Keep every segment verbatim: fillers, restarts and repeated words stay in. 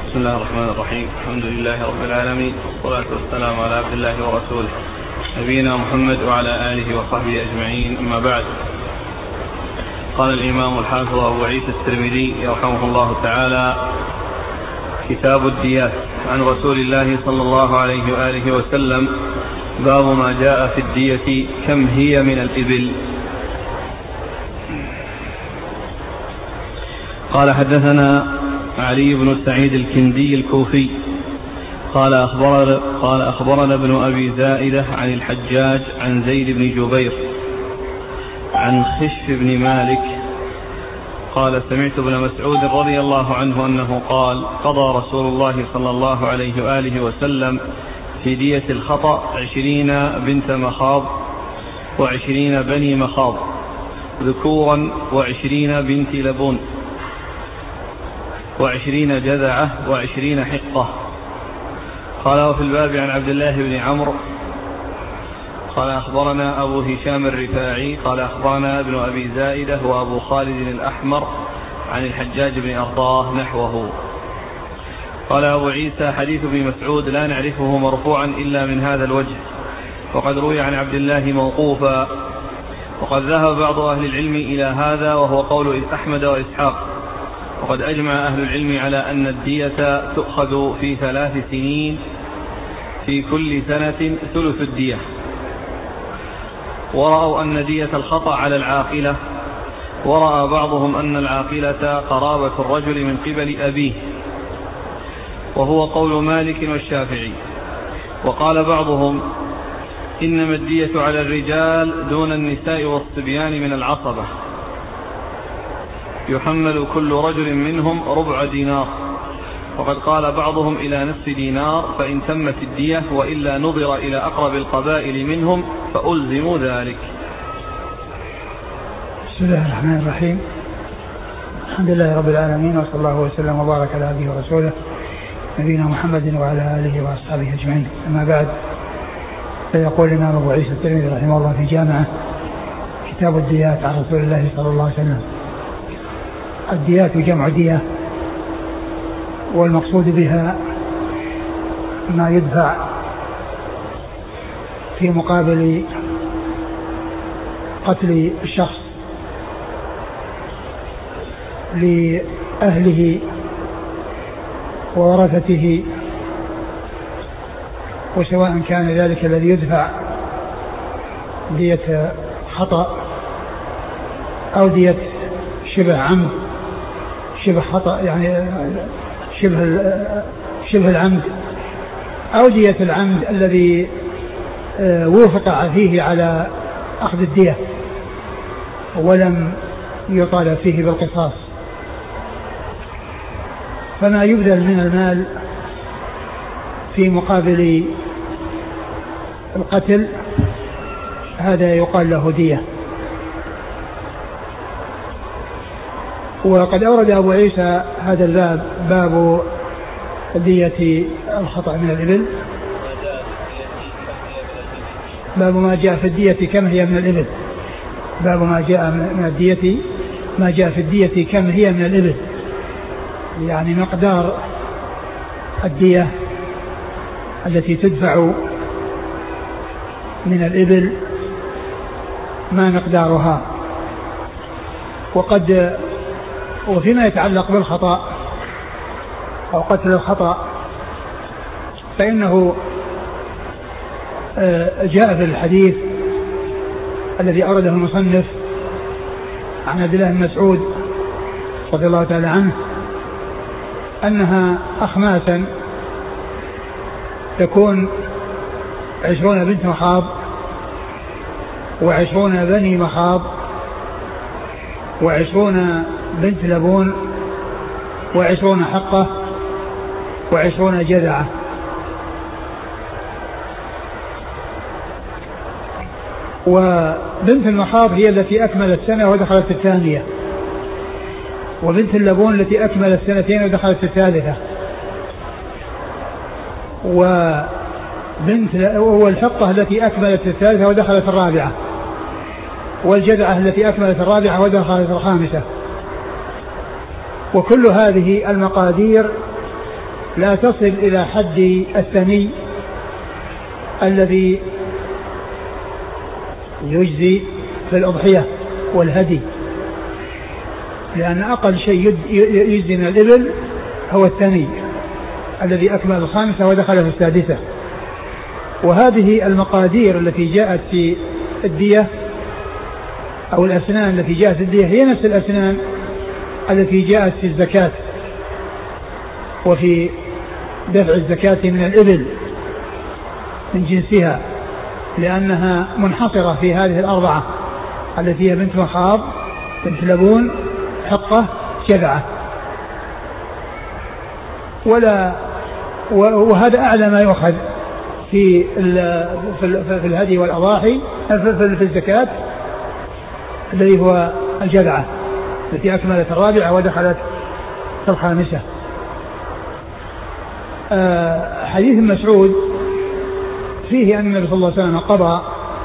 بسم الله الرحمن الرحيم. الحمد لله رب العالمين، والصلاة والسلام على عبد الله ورسوله نبينا محمد وعلى آله وصحبه أجمعين، أما بعد. قال الإمام الحافظ أبو عيسى الترمذي رحمه الله تعالى: كتاب الديات، عن رسول الله صلى الله عليه وآله وسلم: باب ما جاء في الدية كم هي من الإبل. قال: حدثنا علي بن سعيد الكندي الكوفي قال أخبرنا, قال أخبرنا ابن أبي زائدة عن الحجاج عن زيد بن جبير عن خشف بن مالك قال: سمعت ابن مسعود رضي الله عنه أنه قال: قضى رسول الله صلى الله عليه وآله وسلم في دية الخطأ عشرين بنت مخاض وعشرين بني مخاض ذكورا وعشرين بنت لبون وعشرين جذعة وعشرين حقة. قال: وفي الباب عن عبد الله بن عمرو قال أخبرنا أبو هشام الرفاعي قال أخبرنا ابن أبي زائدة وأبو خالد الأحمر عن الحجاج بن أرطاه نحوه. قال أبو عيسى: حديث ابن مسعود لا نعرفه مرفوعا إلا من هذا الوجه، وقد روي عن عبد الله موقوفا، وقد ذهب بعض أهل العلم إلى هذا وهو قول أحمد وإسحاق. وقد أجمع أهل العلم على أن الدية تؤخذ في ثلاث سنين، في كل سنة ثلث الدية. ورأوا أن دية الخطأ على العاقلة، ورأى بعضهم أن العاقلة قرابة الرجل من قبل أبيه، وهو قول مالك والشافعي. وقال بعضهم: إنما الدية على الرجال دون النساء والصبيان من العصبة، يحمل كل رجل منهم ربع دينار. وقد قال بعضهم إلى نصف دينار فإن تمت الدية، وإلا نظر إلى أقرب القبائل منهم فألزموا ذلك. بسم الله الرحمن الرحيم. الحمد لله رب العالمين، وصلى الله وسلم وبارك على عبده ورسوله نبينا محمد وعلى آله وأصحابه أجمعين، أما بعد. فيقول الإمام أبو عيسى الترمذي رحمه الله في جامعة: كتاب الديات، عن رسول الله صلى الله عليه وسلم. الديات جمع دية، والمقصود بها ما يدفع في مقابل قتل الشخص لأهله وورثته، وسواء كان ذلك الذي يدفع دية خطأ أو دية شبه عمد، شبه خطأ يعني شبه شبه العمد، أو دية العمد الذي وافق فيه على أخذ الدية ولم يطالب فيه بالقصاص. فما يبذل من المال في مقابل القتل هذا يقال له دية. وقد أورد أبو عيسى هذا الباب، باب دية الخطأ من الإبل، باب ما جاء في الدية كم هي من الإبل، باب ما جاء من الدية ما جاء في الدية كم هي من الإبل، يعني مقدار الدية التي تدفع من الإبل ما مقدارها. وقد وفيما يتعلق بالخطأ أو قتل الخطأ فإنه جاء في الحديث الذي أورده المصنف عن عبد الله بن مسعود رضي الله تعالى عنه أنها أخماسا تكون عشرون بنت مخاض وعشرون بني مخاض وعشرون بنت لبون وعشرون حقة وعشرون جذعة. وبنت المخاض هي التي أكملت سنة ودخلت الثانية، وبنت اللبون التي أكملت سنتين ودخلت الثالثة، وبنت والحقة التي أكملت الثالثة ودخلت الرابعة، والجذعة التي أكملت الرابعة ودخلت الخامسة. وكل هذه المقادير لا تصل إلى حد الثني الذي يجزي في الأضحية والهدي، لأن أقل شيء يجزي من الإبل هو الثني الذي أكمل الخامسة ودخل في السادسة. وهذه المقادير التي جاءت في الدية أو الأسنان التي جاءت في الدية هي نفس الأسنان التي جاءت في الزكاة وفي دفع الزكاة من الإبل من جنسها، لأنها منحصرة في هذه الأربعة التي هي بنت مخاض، بنت لبون، حقة، جذعة. ولا وهذا أعلى ما يؤخذ في في الهدي والأضاحي في الزكاة الذي هو الجذعة التي أكملت الرابعة ودخلت في الخامسة. حديث مسعود فيه أن النبي صلى الله عليه وسلم قضى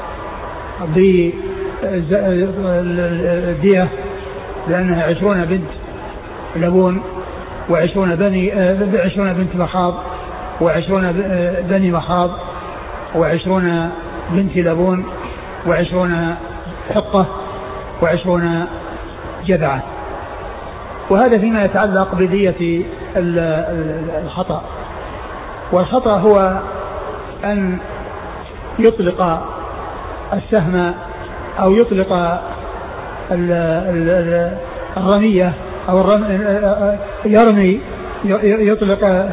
بالدية لأنها عشرون بنت لبون وعشرون بني عشرون بنت مخاض وعشرون بني مخاض وعشرون بنت لبون وعشرون حقة وعشرون جذعة. وهذا فيما يتعلق بدية الخطأ. والخطأ هو أن يطلق السهم أو يطلق الرمية أو يرمي يطلق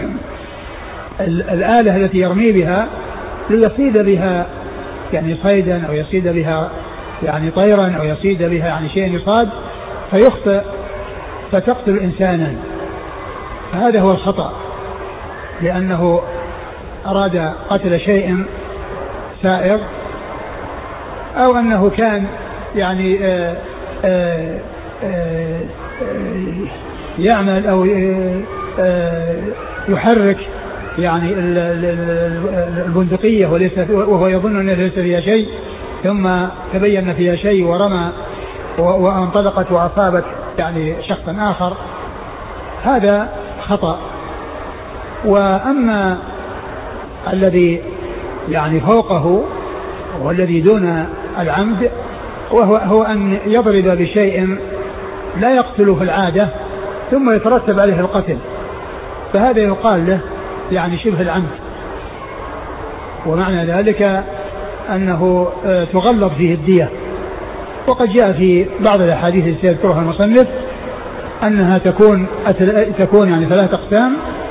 الآلة التي يرمي بها ليصيد بها يعني صيدا أو يصيد بها يعني طيرا أو يصيد بها يعني شيء يصاد فيخطئ فتقتل إنسانا. فهذا هو الخطأ، لأنه أراد قتل شيء سائر أو أنه كان يعني آآ آآ آآ يعمل أو يحرك يعني البندقية وليس وهو يظن أنه ليس فيها شيء، ثم تبين فيها شيء ورمى وانطلقت وأصابت يعني شخصا آخر. هذا خطأ. وأما الذي يعني فوقه والذي دون العمد وهو هو أن يضرب بشيء لا يقتل في العادة ثم يترتب عليه القتل، فهذا يقال له يعني شبه العمد. ومعنى ذلك أنه تغلظ فيه الدية. وقد جاء في بعض الأحاديث التي يذكرها المصنف أنها تكون تكون يعني ثلاث أقسام: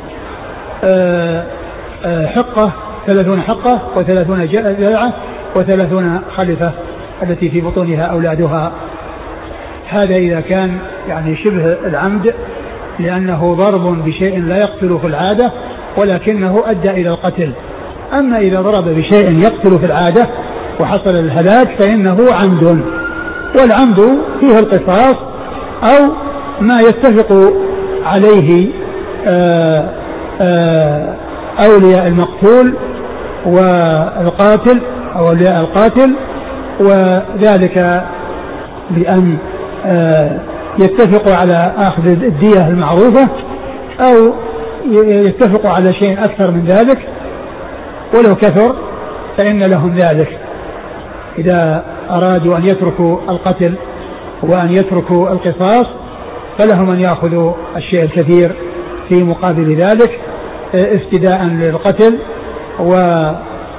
حقة ثلاثون حقة وثلاثون جذعة وثلاثون خلفة التي في بطونها أولادها. هذا إذا كان يعني شبه العمد لأنه ضرب بشيء لا يقتل في العادة ولكنه أدى إلى القتل. أما إذا ضرب بشيء يقتل في العادة وحصل الهلاك فإنه عمد، والعمد فيه القصاص أو ما يتفق عليه آآ آآ أولياء المقتول والقاتل أو أولياء القاتل، وذلك بأن يتفقوا على أخذ الدية المعروفة أو يتفقوا على شيء أكثر من ذلك، ولو كثر فإن لهم ذلك إذا أرادوا أن يتركوا القتل وأن يتركوا القصاص فلهم أن يأخذوا الشيء الكثير في مقابل ذلك افتداء للقتل. وهذه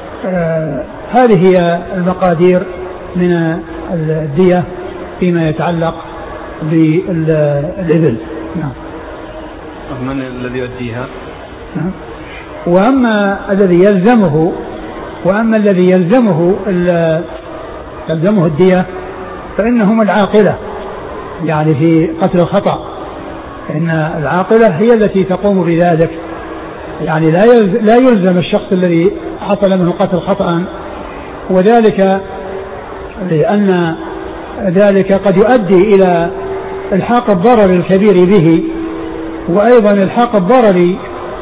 هي المقادير من الدية فيما يتعلق بالإبل. نعم. من الذي يؤديها؟ نعم. وأما الذي يلزمه وأما الذي يلزمه يلزمه الدية فإنهم العاقلة يعني في قتل الخطأ، إن العاقلة هي التي تقوم بذلك، يعني لا لا يلزم الشخص الذي حصل منه قتل خطأ، وذلك لأن ذلك قد يؤدي إلى الحاق الضرر الكبير به، وأيضا الحاق الضرر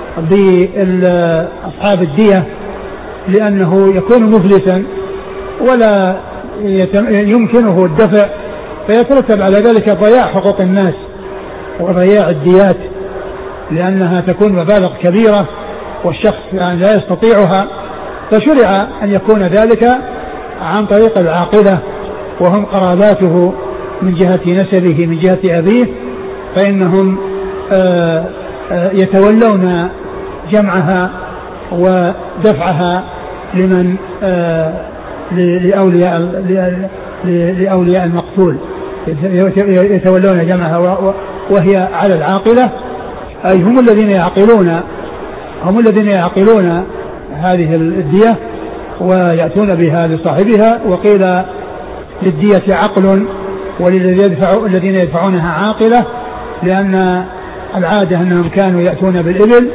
بأصحاب الدية لأنه يكون مفلسا ولا يمكنه الدفع، فيترتب على ذلك ضياع حقوق الناس وضياع الديات. لأنها تكون مبالغ كبيرة والشخص يعني لا يستطيعها، فشرع أن يكون ذلك عن طريق العاقلة وهم قراباته من جهة نسبه من جهة أبيه، فإنهم آآ آآ يتولون جمعها ودفعها لمن لأولياء, لأولياء المقتول، يتولون جمعها وهي على العاقلة، أي هم الذين يعقلون هم الذين يعقلون هذه الدية ويأتون بها لصاحبها. وقيل للدية عقل وللذين يدفعونها عاقلة، لأن العادة أنهم كانوا يأتون بالإبل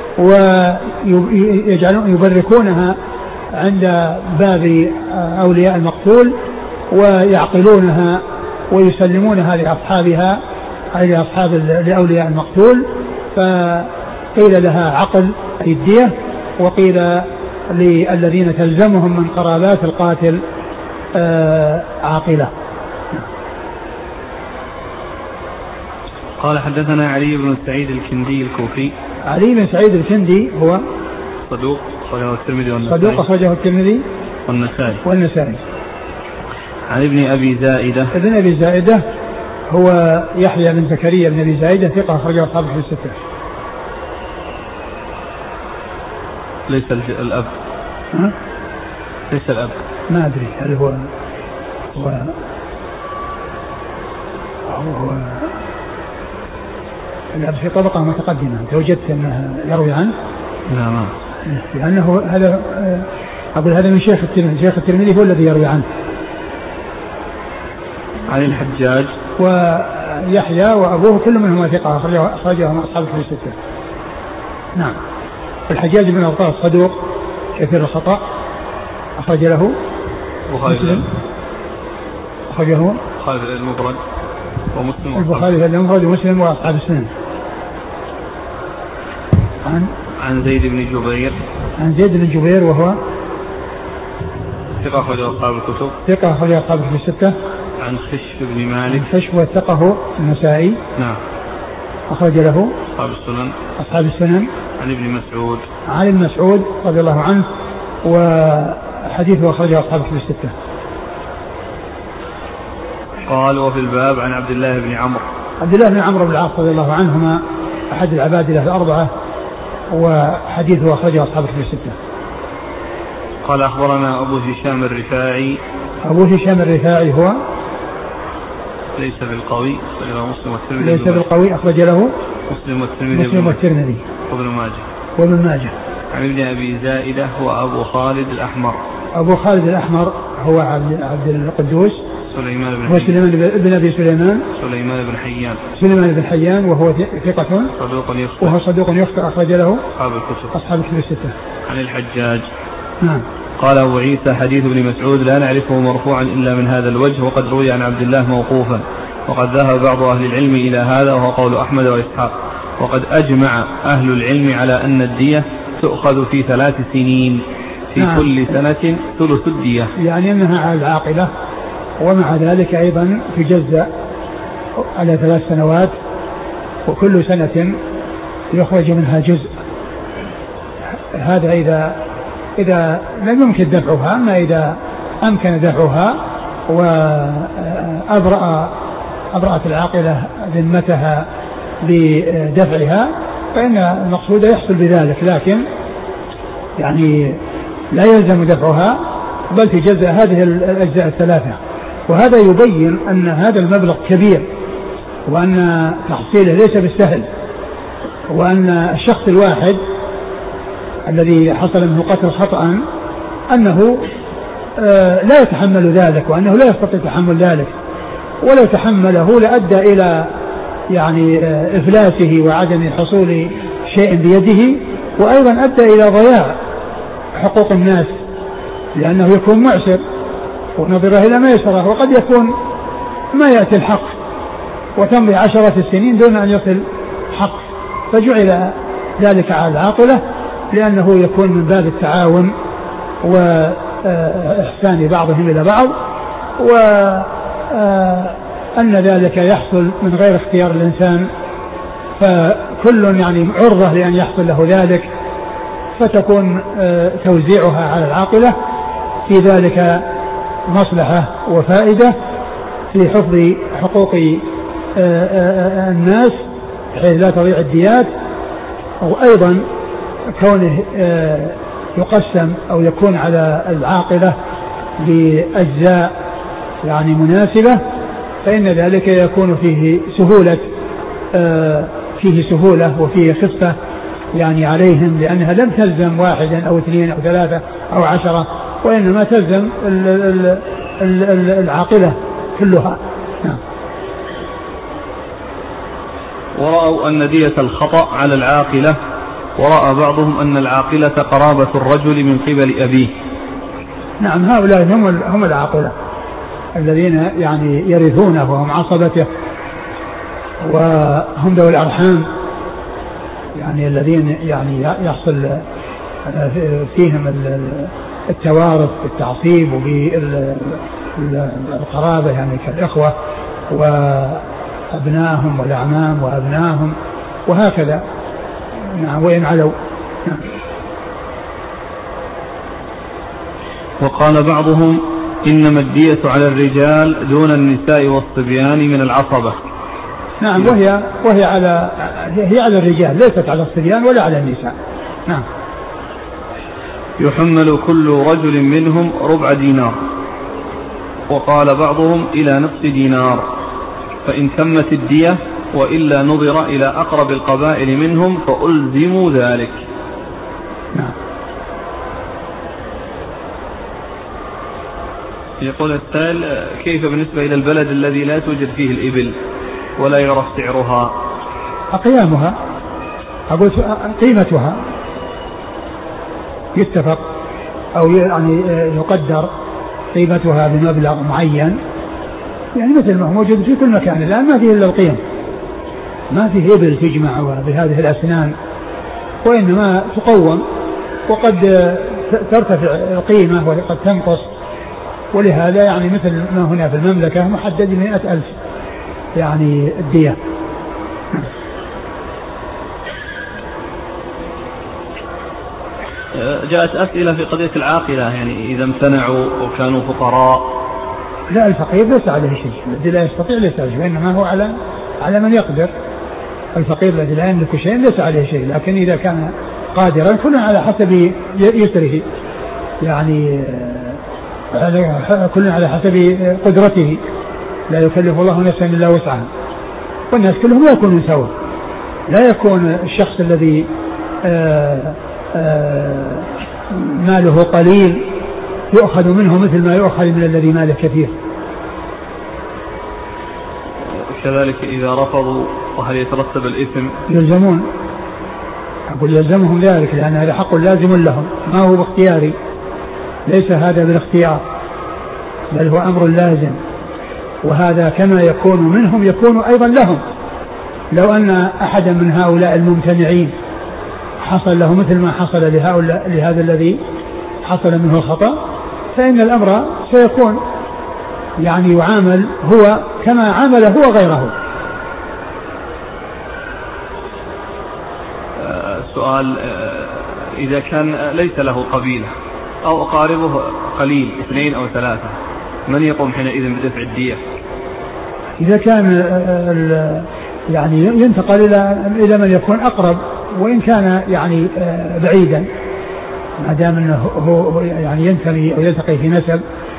ويبركونها عند باب أولياء المقتول ويعقلونها ويسلمونها لأصحابها أي لأصحاب لأولياء المقتول، فقيل لها عقل الدية، وقيل للذين تلزمهم من قرابات القاتل عاقلة. قال حدثنا علي بن سعيد الكندي الكوفي. علي بن سعيد الكندي هو صدوق أخرجه الترمذي والنسائي. صدوق أخرجه الترمذي والنسائي. والنسائي. عن ابن أبي زائدة. ابن أبي زائدة هو يحيى بن زكريا بن أبي زائدة ثقة أخرجه أصحاب الكتب الستة. ليس الأب. ها؟ ليس الأب. ما أدري هل هو هو هو الأب في طبقة متقدمة. أنت وجدت أنه يروي عنه؟ لا ما. لأنه هذا أقول هذا من شيخ الترمذي، شيخ الترمذي هو الذي يروي عنه. عن الحجاج ويحيى وأبوه كل منهما ثقة أخرجهم أصحاب الكتب الستة. نعم. الحجاج بن أرطاة صدوق كثير الخطأ أخرج له مسلم، أخرجه البخاري المفرد ومسلم البخاري المفرد ومسلم وأصحاب السنن. عن عن زيد بن جبير. عن زيد بن جبير وهو ثقة أخرج أصحاب الكتب. ثقة أخرج أصحاب الكتب الستة. عن خشب بن مالك. خشب وثقه النسائي. نعم. أخرج له أصحاب السنن. أصحاب السنن. عن ابن مسعود. عن ابن مسعود رضي الله عنه وحديثه أخرجه أصحاب الكتب الستة. قال وفي الباب عن عبد الله بن عمرو. عبد الله بن عمرو بن العاص رضي الله عنهما أحد العبادلة الأربعة وحديثه أخرجه أصحاب الكتب الستة. قال أخبرنا أبو هشام الرفاعي. أبو هشام الرفاعي هو ليس بالقوي أخرجه مسلم والترمذي. ليس بالقوي أخرج له مسلم والترمذي. مسلم والترمذي وابن ماجه. وابن ماجه. عن ابن أبي زائدة هو أبو خالد الأحمر. أبو خالد الأحمر هو عبد عبد القدوس سليمان بن هو سليمان بن أبي سليمان سليمان بن حيان. سليمان بن حيان وهو ثقة صدوق يخطئ. وهو صدوق يخطئ أخرج له أصحاب الكتب. أصحاب الكتب الستة. عن الحجاج. نعم. قال أبو عيسى حديث ابن مسعود لا نعرفه مرفوعا إلا من هذا الوجه، وقد روي عن عبد الله موقوفا، وقد ذهب بعض أهل العلم إلى هذا وهو قول أحمد وإسحاق، وقد أجمع أهل العلم على أن الدية تؤخذ في ثلاث سنين في نعم. كل سنة ثلث الدية، يعني أنها على العاقلة، ومع ذلك أيضا تجزأ على ثلاث سنوات وكل سنة يخرج منها جزء. هذا إذا إذا لم يمكن دفعها، أما إذا أمكن دفعها وأبرأ أبرأت العاقلة ذمتها بدفعها فإن المقصود يحصل بذلك، لكن يعني لا يلزم دفعها بل تجزأ هذه الأجزاء الثلاثة. وهذا يبين أن هذا المبلغ كبير وأن تحصيله ليس بالسهل، وأن الشخص الواحد الذي حصل منه قتل خطأ أنه لا يتحمل ذلك، وأنه لا يستطيع تحمل ذلك، ولو تحمله لأدى إلى يعني إفلاسه وعدم حصول شيء بيده، وأيضا أدى إلى ضياع حقوق الناس، لأنه يكون معسر ونظره إلى ميسره، وقد يكون ما يأتي الحق وتمضي عشرة السنين دون أن يصل حق، فجعل ذلك على العاقلة لأنه يكون من باب التعاون وإحسان بعضهم إلى بعض، وأن ذلك يحصل من غير اختيار الإنسان، فكل وكل يعني عرضة لأن يحصل له ذلك، فتكون توزيعها على العاقلة في ذلك مصلحة وفائدة في حفظ حقوق الناس بحيث لا تضيع الديات، وأيضا كونه يقسم أو يكون على العاقلة بأجزاء يعني مناسبة، فإن ذلك يكون فيه سهولة فيه سهولة وفيه خفة يعني عليهم، لأنها لم تلزم واحدا أو اثنين أو ثلاثة أو عشرة، وإنما تلزم العاقلة كلها. نعم. ورأوا أن دية الخطأ على العاقلة، ورأى بعضهم أن العاقلة قرابة الرجل من قبل أبيه. نعم، هؤلاء هم هم العاقلة الذين يعني يرثونه وهم عصبته، وهم ذوي الأرحام يعني الذين يعني يحصل فيهم التوارث بالتعصيب وبالقرابة يعني كالإخوة وأبنائهم والأعمام وأبنائهم وهكذا. نعم، وإن علوا. نعم. وقال بعضهم إنما الدية على الرجال دون النساء والصبيان من العصبة. نعم، وهي وهي على هي على الرجال، ليست على الصبيان ولا على النساء. نعم. يحمل كل رجل منهم ربع دينار. وقال بعضهم إلى نصف دينار، فإن تمت الدية وإلا نظر إلى أقرب القبائل منهم فألزموا ذلك. نعم. يقول السائل: كيف بالنسبة إلى البلد الذي لا توجد فيه الإبل ولا يعرف سعرها؟ أقيامها، أقول قيمتها يتفق أو يعني يقدر قيمتها بمبلغ معين، يعني مثل ما هو موجود في كل مكان الآن، ما فيه إلا القيم، ما فيه إبل تجمع بهذه الأسنان، وإنما تقوم، وقد ترتفع القيمة وقد تنقص، ولهذا يعني مثل ما هنا في المملكة محدد مئة ألف يعني الدية. جاءت أسئلة في قضية العاقلة، يعني إذا امتنعوا وكانوا فقراء. لا، الفقير ليس عليه شيء، الذي لا يستطيع ليس عليه شيء، وإنما هو على على من يقدر. الفقير الذي لا يملك شيء ليس عليه شيء، لكن إذا كان قادرا كل على حسب يسره، يعني كل على حسب قدرته، لا يكلف الله نفسا إلا وسعها، والناس كلهم لا يكونون سوا، لا يكون الشخص الذي آآ آآ ماله قليل يؤخذ منه مثل ما يؤخذ من الذي ماله كثير. كذلك إذا رفضوا وهل يترتب الإثم؟ يلزمون، أقول يلزمهم ذلك، لأن هذا حق لازم لهم، ما هو باختياري، ليس هذا بالاختيار، بل هو أمر لازم، وهذا كما يكون منهم يكون أيضا لهم. لو أن أحدا من هؤلاء الممتنعين حصل له مثل ما حصل لهؤلاء لهذا الذي حصل منه الخطأ، فإن الأمر سيكون يعني يعامل هو كما عامل هو غيره. سؤال: إذا كان ليس له قبيلة أو أقاربه قليل اثنين أو ثلاثة، من يقوم حينئذ بدفع الدية؟ إذا كان يعني ينتقل إلى إلى من يكون أقرب، وإن كان يعني بعيدا، ما دام أنه هو يعني ينتمي أو يلتقي في نسب،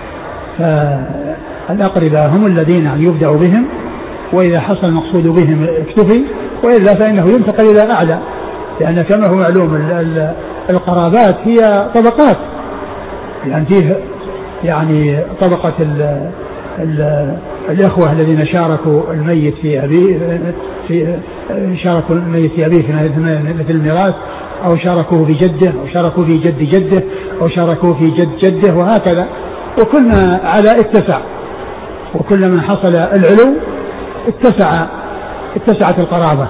فالأقرباء هم الذين يبدأ بهم، وإذا حصل المقصود بهم اكتفي، وإلا فإنه ينتقل إلى أعلى، لأن كما هو معلوم القرابات هي طبقات، يعني فيه يعني طبقة ال ال الإخوة الذين شاركوا الميت في أبيه في شاركوا الميت في أبيه في مثل الميراث، أو شاركوه في جده، أو شاركوا في جد جده، أو شاركوه في جد جده، وهكذا، وكل ما على اتسع، وكل ما حصل العلو اتسع اتسعت القرابة.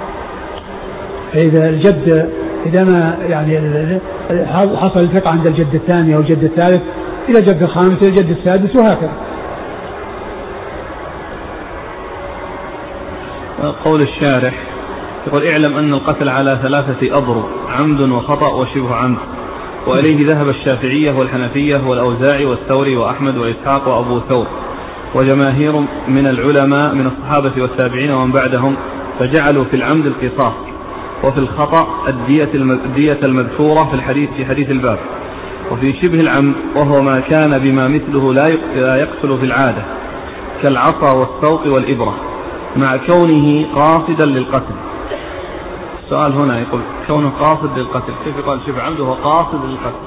فإذا الجد إذا ما يعني حصل الفقع عند الجد الثاني أو الجد الثالث إلى الجد الخامس إلى الجد السادس، وهكذا. قول الشارح: يقول اعلم أن القتل على ثلاثة أضرب: عمد وخطأ وشبه عمد، وإليه ذهب الشافعية والحنفية والأوزاعي والثوري وأحمد وإسحاق وأبو ثور وجماهير من العلماء من الصحابة والتابعين ومن بعدهم، فجعلوا في العمد القصاص، وفي الخطأ الدية المذكورة في الحديث في حديث الباب. وفي شبه العمد وهو ما كان بما مثله لا يقتل في العادة كالعصا والصوت والإبرة مع كونه قاصدا للقتل. السؤال هنا يقول كونه قاصد للقتل، كيف يقال شبه عمد وهو قاصد للقتل؟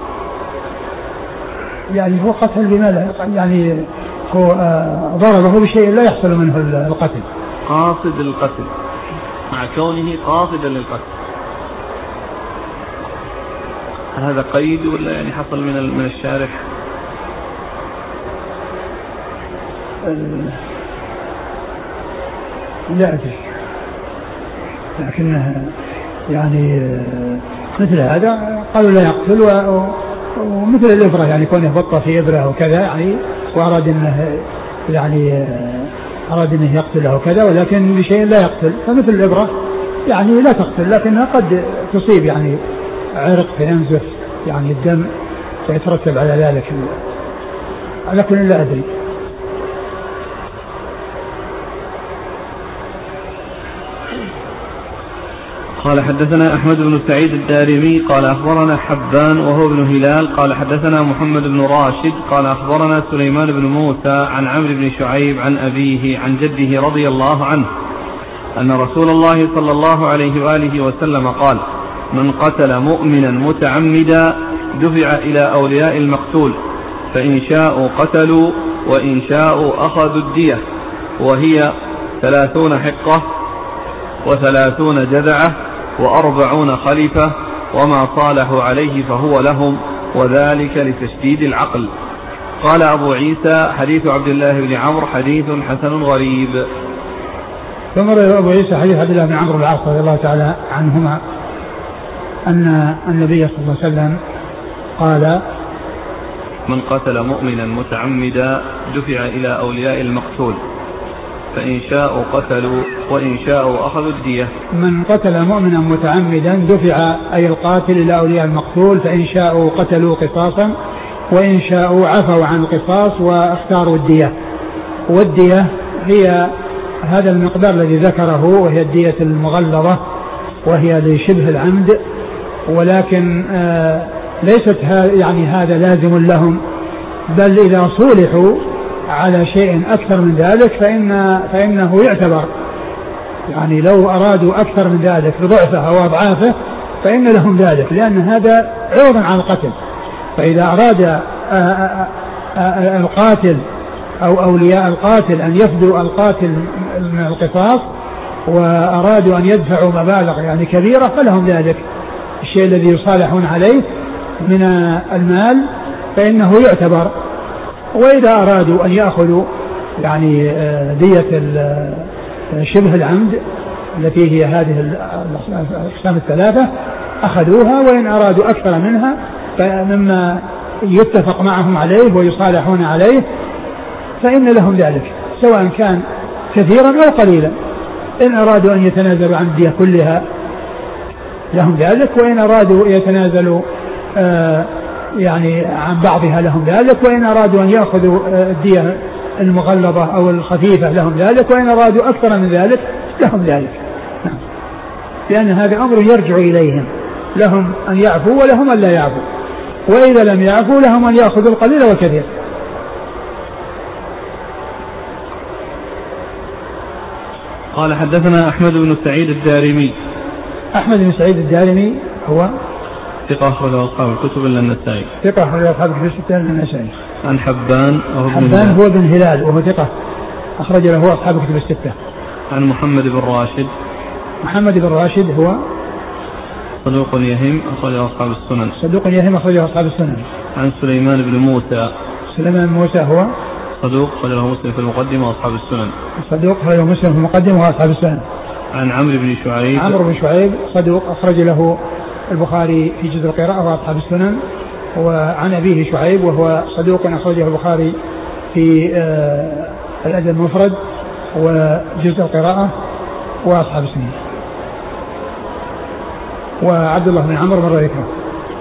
يعني هو قتل بما لا يعني هو ضربه بشيء لا يحصل منه القتل، قاصد للقتل مع كونه قاصدا للقتل. هل هذا قيد ولا يعني حصل من من الشارح؟ لا أدري، لكن يعني مثل هذا قالوا لا يقتل، ومثل الإبرة يعني كونه بطة في إبرة وكذا يعني وأراد أنه يعني أراد أنه يقتله وكذا، ولكن بشيء لا يقتل، فمثل الإبرة يعني لا تقتل لكنها قد تصيب يعني عرق فينزف يعني الدم فيترتب على ذلك، على كل لا أدري. قال حدثنا أحمد بن سعيد الدارمي قال أخبرنا حبان وهو ابن هلال قال حدثنا محمد بن راشد قال أخبرنا سليمان بن موسى عن عمرو بن شعيب عن أبيه عن جده رضي الله عنه أن رسول الله صلى الله عليه وآله وسلم قال: من قتل مؤمنا متعمدا دفع إلى أولياء المقتول، فإن شاءوا قتلوا وإن شاءوا أخذوا الدية، وهي ثلاثون حقة وثلاثون جذعة وأربعون خليفة، وما صالحوا عليه فهو لهم، وذلك لتشديد العقل. قال أبو عيسى: حديث عبد الله بن عمرو حديث حسن غريب. ثم روى أبو عيسى حديث عبد الله بن عمرو العاص رضي الله تعالى عنهما أن النبي صلى الله عليه وسلم قال: من قتل مؤمنا متعمدا دفع إلى أولياء المقتول، فإن شاءوا قتلوا وإن شاءوا أخذوا الدية. من قتل مؤمنا متعمدا دفع أي القاتل إلى أولياء المقتول، فإن شاءوا قتلوا قصاصا وإن شاءوا عفوا عن القصاص واختاروا الدية. والدية هي هذا المقدار الذي ذكره، وهي الدية المغلظة، وهي لشبه العمد، ولكن آه ليست يعني هذا لازم لهم، بل إذا صولحوا على شيء أكثر من ذلك فإن فإنه يعتبر، يعني لو أرادوا أكثر من ذلك بضعفه أو أضعافه فإن لهم ذلك، لأن هذا عوضا عن القتل. فإذا أراد القاتل أو أولياء القاتل أن يفدوا القاتل من القصاص وأرادوا أن يدفعوا مبالغ يعني كبيرة فلهم ذلك، الشيء الذي يصالحون عليه من المال فإنه يعتبر. وإذا أرادوا أن يأخذوا يعني دية شبه العمد التي هي هذه الأقسام الثلاثة أخذوها، وإن أرادوا أكثر منها مما يتفق معهم عليه ويصالحون عليه فإن لهم ذلك، سواء كان كثيرا أو قليلا. إن أرادوا أن يتنازلوا عن الدية كلها لهم ذلك، وإن أرادوا يتنازلوا آه يعني عن بعضها لهم ذلك، وإن أرادوا أن يأخذوا الدية المغلظة أو الخفيفة لهم ذلك، وإن أرادوا أكثر من ذلك لهم ذلك، لأن هذا أمر يرجع إليهم، لهم أن يعفوا ولهم أن لا يعفوا، وإذا لم يعفوا لهم أن يأخذوا القليل والكثير. قال حدثنا أحمد بن سعيد الدارمي. أحمد بن سعيد الدارمي هو ثقة أخرج أصحاب الكتب إلا النسائي. ثقة أخرج أصحاب الكتب الستة إلا النسائي. عن حبان وهو حبان هو بن هلال وهو ثقة أخرج له أصحاب الكتب الستة. عن محمد بن راشد. محمد بن راشد هو صدوق يهم أخرج أصحاب السنن. صدوق يهم أخرج أصحاب السنن. عن سليمان بن موسى. سليمان بن موسى هو صدوق أخرج له مسلم في المقدمة وأصحاب السنن. صدوق أخرج له مسلم في المقدمة وأصحاب السنن. عن عمرو بن شعيب. عمرو بن شعيب صدوق أخرج له البخاري في جزء القراءة وأصحاب السنن. وعن أبيه شعيب وهو صدوق أخرجه البخاري في الأدب المفرد وجزء القراءة وأصحاب السنن. وعبد الله بن عمرو مر ذكره.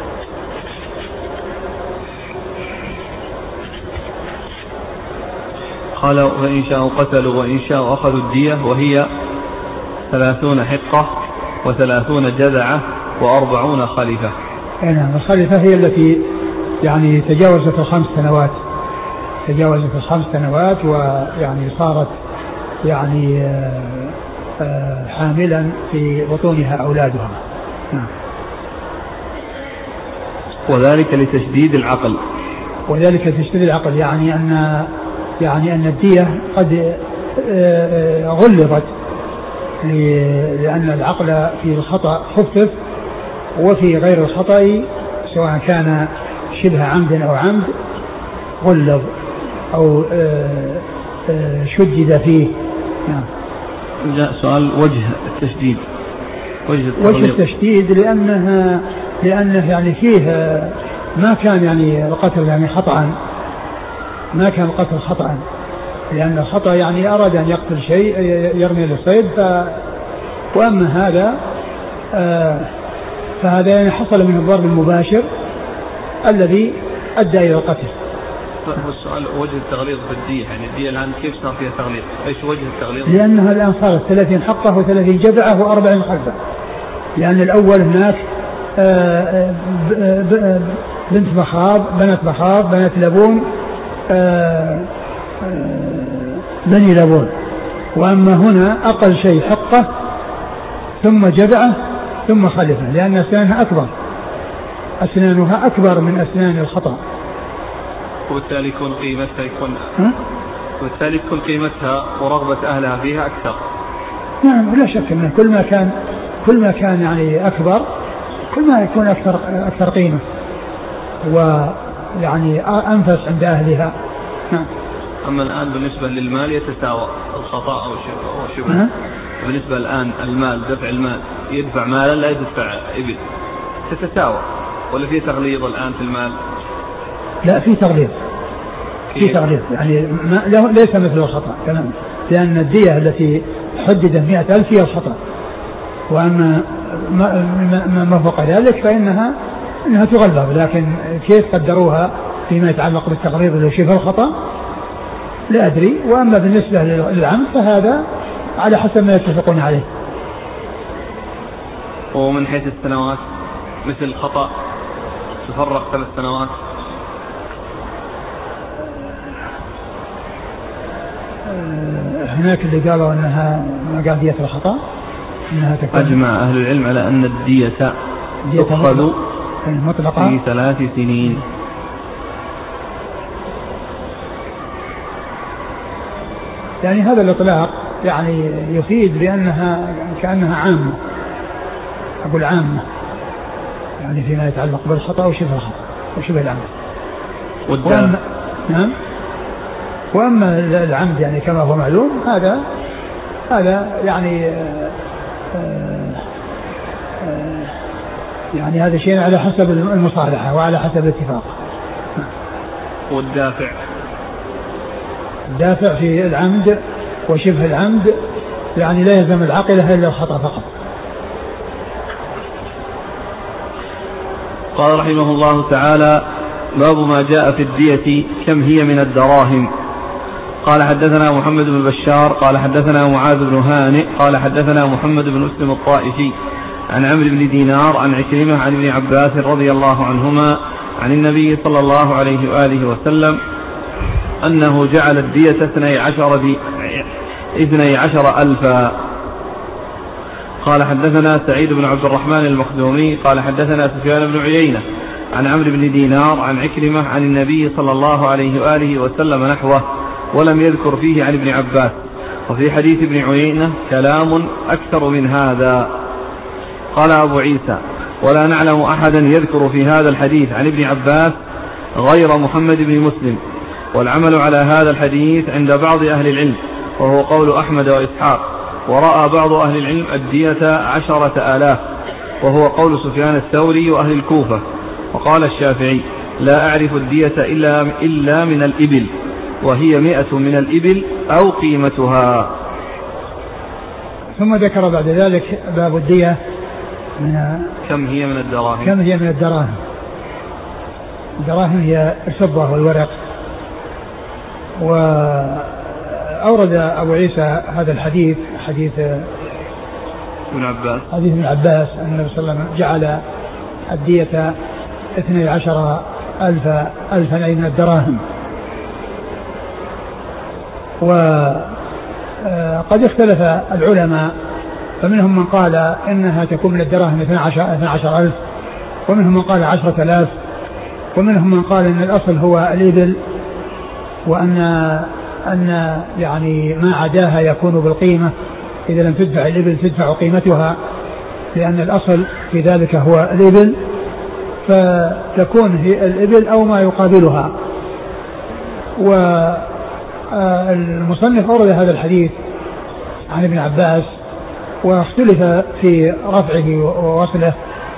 قال وإن شاءوا قتلوا وإن شاءوا أخذوا الدية وهي ثلاثون حقة وثلاثون جذعة وأربعون خليفة. نعم الخليفة هي التي يعني تجاوزت الخمس سنوات تجاوزت الخمس سنوات ويعني صارت يعني حاملا في بطونها أولادها. نعم. وذلك لتشديد العقل وذلك لتشديد العقل يعني أن يعني أن الدية قد غلظت لأن العقل في الخطأ خفف وفي غير الخطأ سواء كان شبه عمد أو عمد غلظ أو شدد فيه. نعم. جاء سؤال وجه التشديد وجه, وجه التشديد لأنها لأنه يعني فيه ما كان يعني القتل يعني خطأ ما كان القتل خطأ لأن الخطأ يعني أراد أن يقتل شيء يرمي للصيد ف... وأما هذا آه فهذا يعني حصل من الضرب المباشر الذي أدى إلى القتل. السؤال وجه التغليظ بالدية يعني الدية الآن كيف صار فيها تغليظ؟ إيش وجه التغليظ؟ لأنها الآن صارت ثلاثين حقة وثلاثين جذعة وأربعين خلفة لأن الأول هناك آه بنت مخاض بنت مخاض بنت لبون آه آه بني لبون وأما هنا أقل شيء حقة ثم جذعة ثم خلفة لأن أسنانها أكبر أسنانها أكبر من أسنان الخطأ وبالتالي يكون قيمتها يكون وبالتالي تكون قيمتها ورغبة أهلها فيها أكثر. نعم لا شك أنه كل ما كان كل ما كان يعني أكبر كل ما يكون أكثر أكثر قيمة ويعني أنفس عند أهلها. نعم. أما الآن بالنسبة للمال يتساوى الخطأ أو شبه أه؟ بالنسبة الآن المال دفع المال يدفع مالا لا يدفع إبل تتساوى ولا في تغليظ الآن في المال؟ لا في تغليظ في تغليظ يعني ما ليس مثل الخطأ كلام لأن الدية التي حددت مئة ألف هي الخطأ وأما ما, ما فوق ذلك فإنها إنها تغلظ لكن كيف قدروها فيما يتعلق بالتغليظ اللي شبه الخطأ لا أدري. وأما بالنسبة للعمد فهذا على حسب ما يتفقون عليه. ومن حيث السنوات مثل الخطأ تفرق ثلاث سنوات هناك اللي قالوا أنها ما قال دية الخطأ أنها تكون أجمع أهل العلم على أن الدية تأخذ مطلقة في ثلاث سنين. يعني هذا الإطلاق يعني يفيد بأنها كأنها عامة أقول عامة يعني فيما يتعلق بالخطأ وشبه الخطأ وشبه العمد. وأما نعم وأما العمد يعني كما هو معلوم هذا هذا يعني آآ آآ يعني هذا شيء على حسب المصالحة وعلى حسب الاتفاق. والدافع الدافع في العمد وشبه العمد يعني لا يلزم العاقلة إلا الخطأ فقط. قال رحمه الله تعالى باب ما جاء في الدية كم هي من الدراهم. قال حدثنا محمد بن بشار قال حدثنا معاذ بن هانئ قال حدثنا محمد بن مسلم الطائفي عن عمرو بن دينار عن عكرمة عن ابن عباس رضي الله عنهما عن النبي صلى الله عليه وآله وسلم أنه جعل الدية اثني عشر, دي اثني عشر ألفا. قال حدثنا سعيد بن عبد الرحمن المخزومي قال حدثنا سفيان بن عيينة عن عمرو بن دينار عن عكرمة عن النبي صلى الله عليه وآله وسلم نحوه ولم يذكر فيه عن ابن عباس. وفي حديث ابن عيينة كلام أكثر من هذا. قال أبو عيسى ولا نعلم أحدا يذكر في هذا الحديث عن ابن عباس غير محمد بن مسلم. والعمل على هذا الحديث عند بعض أهل العلم وهو قول أحمد وإسحاق. ورأى بعض أهل العلم الدية عشرة آلاف وهو قول سفيان الثوري وأهل الكوفة. وقال الشافعي لا أعرف الدية إلا, إلا من الإبل وهي مئة من الإبل أو قيمتها. ثم ذكر بعد ذلك باب الدية من كم هي من الدراهم؟ كم هي من الدراهم؟ الدراهم هي الفضة والورق. وأورد أبو عيسى هذا الحديث حديث ابن عباس حديث ابن عباس أن النبي صلى الله عليه وسلم جعل الدية اثني عشر ألف ألفا من الدراهم. وقد اختلف العلماء، فمنهم من قال إنها تكون من الدراهم اثني عشر ألف، ومنهم من قال عشرة آلاف، ومنهم من قال إن الأصل هو الإبل، وأن أن يعني ما عداها يكون بالقيمة، إذا لم تدفع الإبل تدفع قيمتها، لأن الأصل في ذلك هو الإبل، فتكون هي الإبل أو ما يقابلها. والمصنف أورد هذا الحديث عن ابن عباس، واختلف في رفعه ووصله،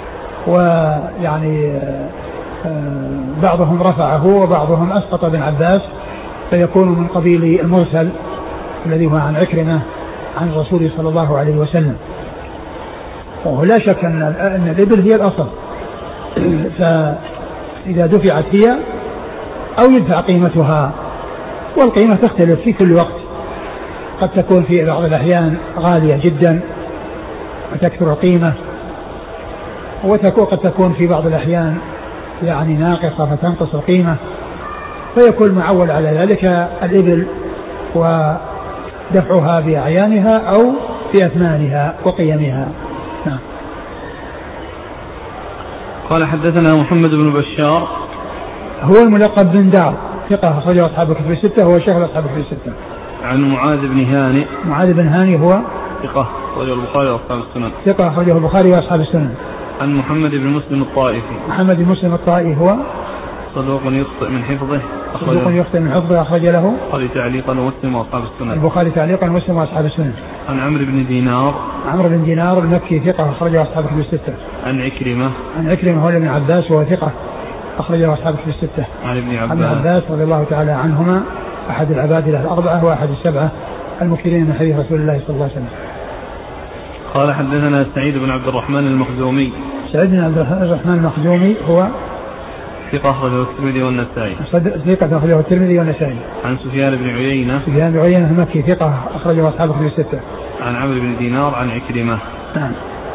ويعني بعضهم رفعه وبعضهم أسقط ابن عباس، فيكون من قبيل المرسل الذي هو عن عكرمة عن الرسول صلى الله عليه وسلم. ولا شك أن أن الإبل هي الأصل، فإذا دفعت هي أو يدفع قيمتها، والقيمة تختلف في كل وقت، قد تكون في بعض الأحيان غالية جدا وتكثر القيمة، وتكون قد تكون في بعض الأحيان يعني ناقصة فتنقص القيمة، فيكون معول على ذلك الإبل ودفعها بأعيانها أو بأثمانها وقيمها. نعم. قال حدثنا محمد بن بشار هو الملقب بن دار، ثقة أخرجه أصحاب الكتب الستة، هو شيخ أصحاب الكتب الستة. عن معاذ بن هاني معاذ بن هاني هو ثقة أخرجه البخاري وأصحاب السنن. ثقة أخرجه البخاري وأصحاب السنن. عن محمد بن مسلم الطائفي محمد بن مسلم الطائفي هو صدوق يخطئ من حفظه صدوق يخطئ من حفظه أخرج له البخاري تعليقا ومسلم وأصحاب السنن. البخاري تعليقا ومسلم وأصحاب السنن. عن عمرو بن دينار عمرو بن دينار المكي ثقة أخرجه أصحاب الكتب الستة. عن عكرمة عن عكرمة هو ابن عباس وهو ثقة أخرجه أصحاب الكتب الستة. عن ابن عباس عن عباس رضي الله تعالى عنهما، أحد العبادلة الأربعة وأحد السبعة المكثرين من حديث رسول الله صلى الله عليه وسلم. قال حدثنا سعيد بن عبد الرحمن المخزومي. سعيد بن عبد الرحمن المخزومي هو ثقة أخرجه الترمذي والنسائي. ثقة أخرجه الترمذي والنسائي. عن سفيان بن عيينة سفيان بن عيينة المكي ثقة أخرجه أصحاب الكتب الستة. عن عمرو بن دينار عن عكرمة. نعم.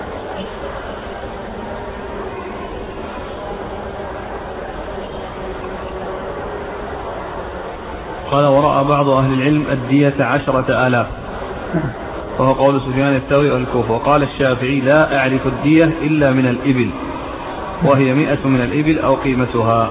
قال ورأى بعض أهل العلم الدية عشرة آلاف، وهو قول سفيان الثوري والكوفة. وقال الشافعي لا أعرف الدية إلا من الإبل، وهي مئة من الإبل أو قيمتها.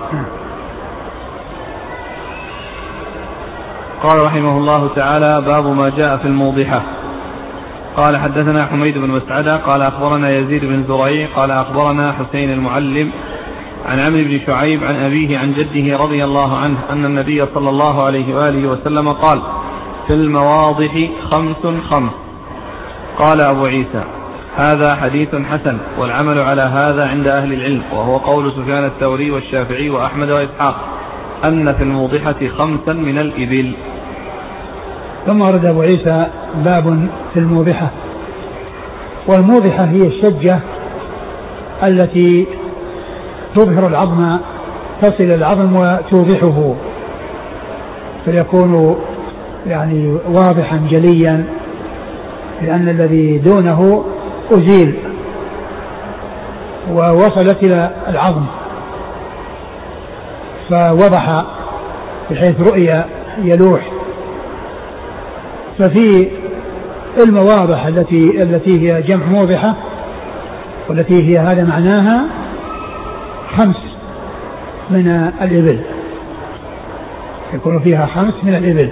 قال رحمه الله تعالى باب ما جاء في الموضحة. قال حدثنا حميد بن مسعدة قال أخبرنا يزيد بن زريع قال أخبرنا حسين المعلم عن عمرو بن شعيب عن أبيه عن جده رضي الله عنه أن النبي صلى الله عليه وآله وسلم قال في المواضح خمس خمس. قال أبو عيسى هذا حديث حسن، والعمل على هذا عند أهل العلم، وهو قول سفيان الثوري والشافعي وأحمد وإسحاق أن في الموضحة خمسا من الإبل. ثم ورد أبو عيسى باب في الموضحة. والموضحة هي الشجة التي تظهر العظم، تصل العظم وتوضحه، فيكون يعني واضحا جليا، لأن الذي دونه أزيل ووصلت إلى العظم فوضح بحيث رؤية يلوح. ففي المواضح التي التي هي جمع موضحة، والتي هي هذا معناها خمس من الإبل، يكون فيها خمس من الإبل.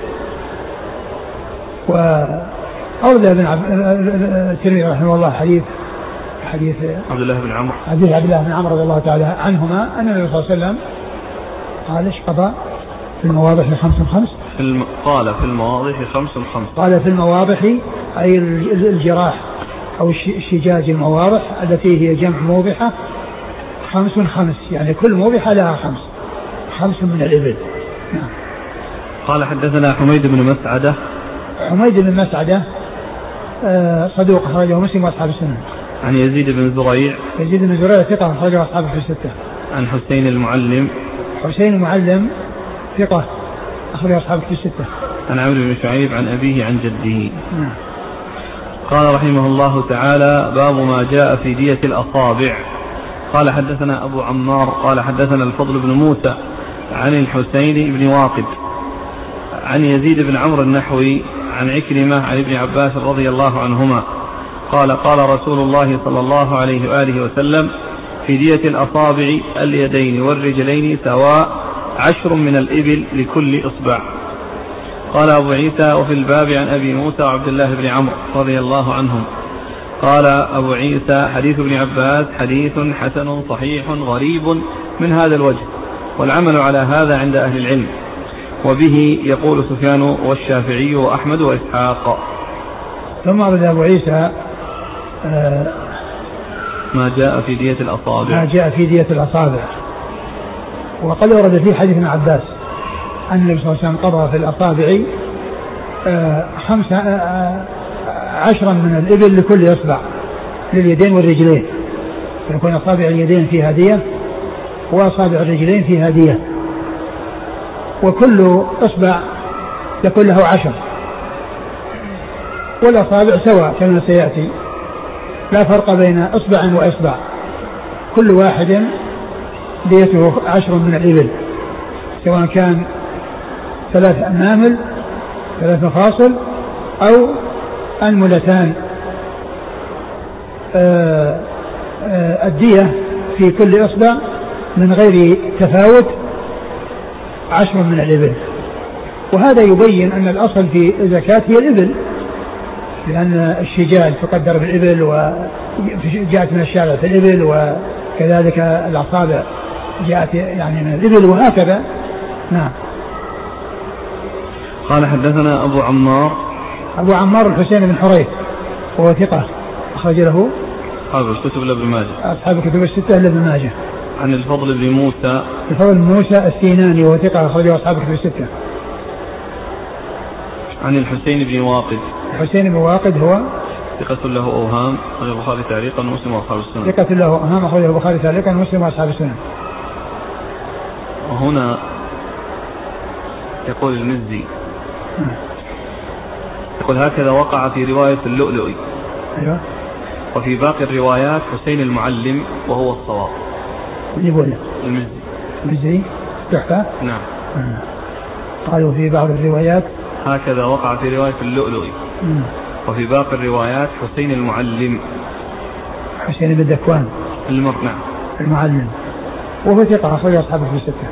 وأورد ابن الترمذي رحمه الله حديث حديث عبد الله بن عمرو حديث عبد الله بن عمرو رضي الله تعالى عنهما أن النبي صلى الله عليه وسلم قال ايش قضى في المواضح خمس خمس. في الم... قال في المواضح خمس خمس. قال في المواضح أي الجراح أو الشجاج المواضح التي هي جمع موضحة خمس خمس، يعني كل موضحة لها خمس خمس من الإبل. نعم. قال حدثنا حميد بن مسعدة. حميد بن مسعدة صدوق أخرجه مسلم وأصحاب السنن. عن يزيد بن زريع. يزيد بن زريع ثقة أخرجه أصحابه في الستة. عن حسين المعلم. حسين المعلم ثقة أخرجه أصحابه في الستة. عن عمرو بن شعيب عن أبيه عن جده. نعم. قال رحمه الله تعالى: باب ما جاء في دية الأصابع. قال حدثنا أبو عمار قال حدثنا الفضل بن موسى عن الحسين بن واقد عن يزيد بن عمرو النحوي عن عكرمة عن ابن عباس رضي الله عنهما قال: قال رسول الله صلى الله عليه وآله وسلم: في دية الأصابع اليدين والرجلين سواء، عشر من الإبل لكل إصبع. قال أبو عيسى: وفي الباب عن أبي موسى وعبد الله بن عمرو رضي الله عنهم. قال أبو عيسى: حديث ابن عباس حديث حسن صحيح غريب من هذا الوجه، والعمل على هذا عند أهل العلم، وبه يقول سفيان والشافعي وأحمد وإسحاق. ثم أرد أبو عيسى آه ما جاء في دية الأصابع. ما جاء في دية الأصابع. وقد ورد في حديث ابن عباس أن النبي صلى الله عليه وسلم قضى في الأصابع آه خمسة آه عشرا من الإبل لكل إصبع لليدين والرجلين، يكون أصابع اليدين فيها دية وأصابع الرجلين فيها دية، وكل إصبع يكون له عشر، والأصابع سواء كما سيأتي، لا فرق بين إصبع وإصبع، كل واحد ديته عشر من الإبل، سواء كان ثلاث أنامل ثلاث مفاصل أو أنملتان. آآ آآ الدية في كل إصبع من غير تفاوت عشر من الإبل. وهذا يبين أن الأصل في الزكاة هي الإبل، لأن الشجاج تقدر بالإبل وجاءت من الشارع في الإبل، وكذلك الأصابع جاءت يعني من الإبل، وهكذا. نعم. قال حدثنا أبو عمار. أبو عمار الحسين بن حريث وهو ثقة أخرج له أصحاب الكتب إلا ابن ماجه. أصحاب الكتب الستة إلا ابن ماجه. عن الفضل بن موسى. الفضل بن موسى السيناني وهو ثقة أخرجه أصحاب الكتب الستة. عن الحسين بن واقد. الحسين بن واقد هو ثقة له أوهام أخرجه البخاري تعليقا ومسلم وأصحاب السنن. ثقة له أوهام أخرجه البخاري تعليقا ومسلم وأصحاب السنن. وهنا يقول المزي يقول: هكذا وقع في رواية اللؤلؤي. أيوة. وفي باقي الروايات حسين المعلم وهو الصواب. اللي يقول المزي. المزي تحفة. نعم. قالوا في بعض الروايات هكذا وقع في رواية اللؤلؤي. مم. وفي باقي الروايات حسين المعلم. حسين بن ذكوان المر... نعم. المعلم وهو ثقة أخرج أصحابه في الستة.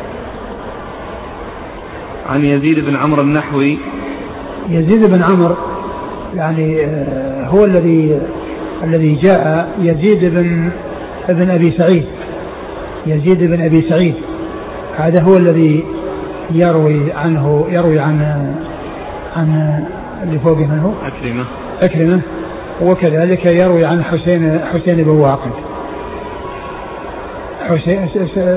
عن يزيد بن عمرو النحوي. يزيد بن عمرو يعني هو الذي الذي جاء يزيد بن ابن أبي سعيد. يزيد بن أبي سعيد هذا هو الذي يروي عنه يروي عن عن اللي فوق منه أكرمة. أكرمة وكذلك يروي عن حسين حسين بن واقد. حسين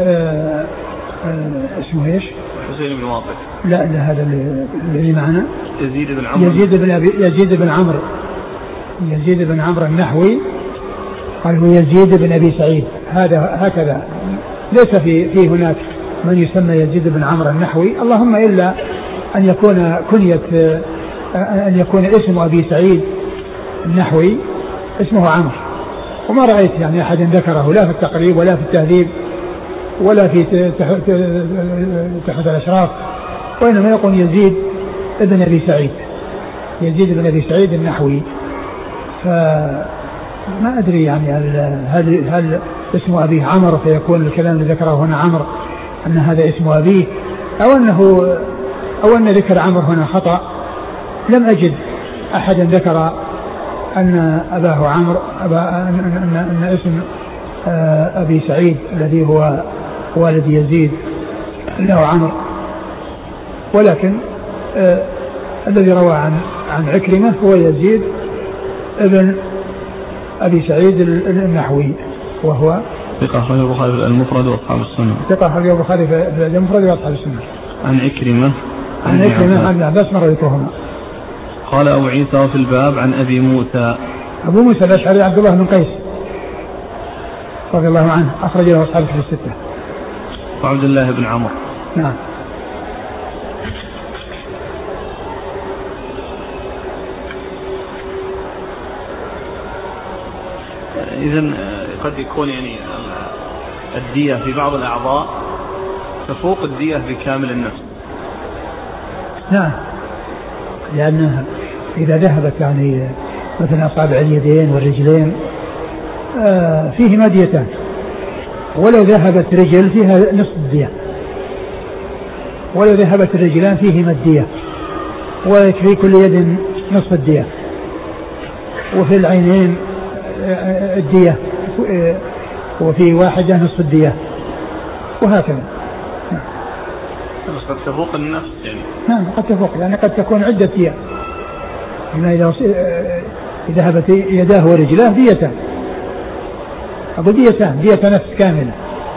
اسمه ايش؟ حسين بن واقد. لا لا هذا اللي معنا يزيد بن عمرو. يزيد بن أبي يزيد بن عمرو يزيد بن عمرو النحوي قال هو يزيد بن أبي سعيد. هذا هكذا ليس في في هناك من يسمى يزيد بن عمرو النحوي، اللهم إلا أن يكون كنية أن يكون اسم أبي سعيد النحوي اسمه عمرو، وما رأيت يعني أحد ذكره لا في التقريب ولا في التهذيب ولا في تحت الأشراف، وإنما يقول يزيد ابن أبي سعيد يزيد بن أبي سعيد النحوي. فما أدري يعني هل, هل, هل اسم أبيه عمرو فيكون الكلام الذي ذكره هنا عمرو أن هذا اسم أبيه، أو أنه أو أن ذكر عمرو هنا خطأ. لم أجد أحدا ذكر أن أباه عمرو أبا أن, أن, أن اسم أبي سعيد الذي هو والد يزيد له عمرو، ولكن آه الذي روى عن عن عكرمة هو يزيد ابن أبي سعيد النحوي وهو ثقة أخرجه البخاري في المفرد وأصحاب السنة. ثقة أخرجه البخاري في المفرد وأصحاب السنة. عن عكرمة عن عكرمة عن ابن عباس مرة ذكرهما. قال أبو عيسى في الباب عن أبي موسى. أبو موسى الأشعري عبد الله بن قيس رضي الله عنه أخرج له أصحاب الكتب الستة. وعبد الله بن عمرو. نعم. إذن قد يكون يعني الدية في بعض الأعضاء تفوق الدية بكامل النفس. نعم، لأنها إذا ذهبت يعني مثل أصابع اليدين والرجلين آه فيهما ديتان، ولو ذهبت رجل فيها نصف الدية، ولو ذهبت الرجلان فيهما الدية، ويكفي كل يد نصف الدية، وفي العينين الدية، وفي واحدة نصف الدية، وهكذا. بس قد تفوق النفس يعني. نعم قد تفوق، يعني قد تكون عدة دية، بما إذا ذهبت يداه ورجلاه ديتان، أبو ديتان، دية نفس كاملة.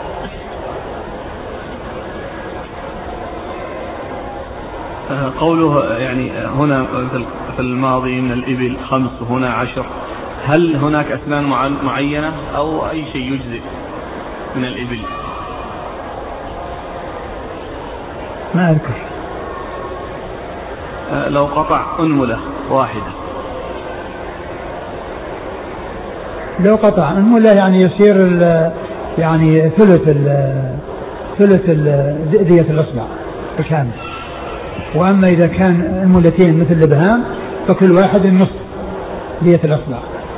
قوله يعني هنا في الماضي من الإبل خمس وهنا عشر، هل هناك أثمان معينة أو أي شيء يجزئ من الإبل؟ ما أذكر. لو قطع أنملة واحدة، لو قطع أنملة يعني يصير يعني ثلث ثلث دية الأصبع الكامل، وأما إذا كان أنملتين مثل الإبهام فكل واحد نصف دية الأصبع.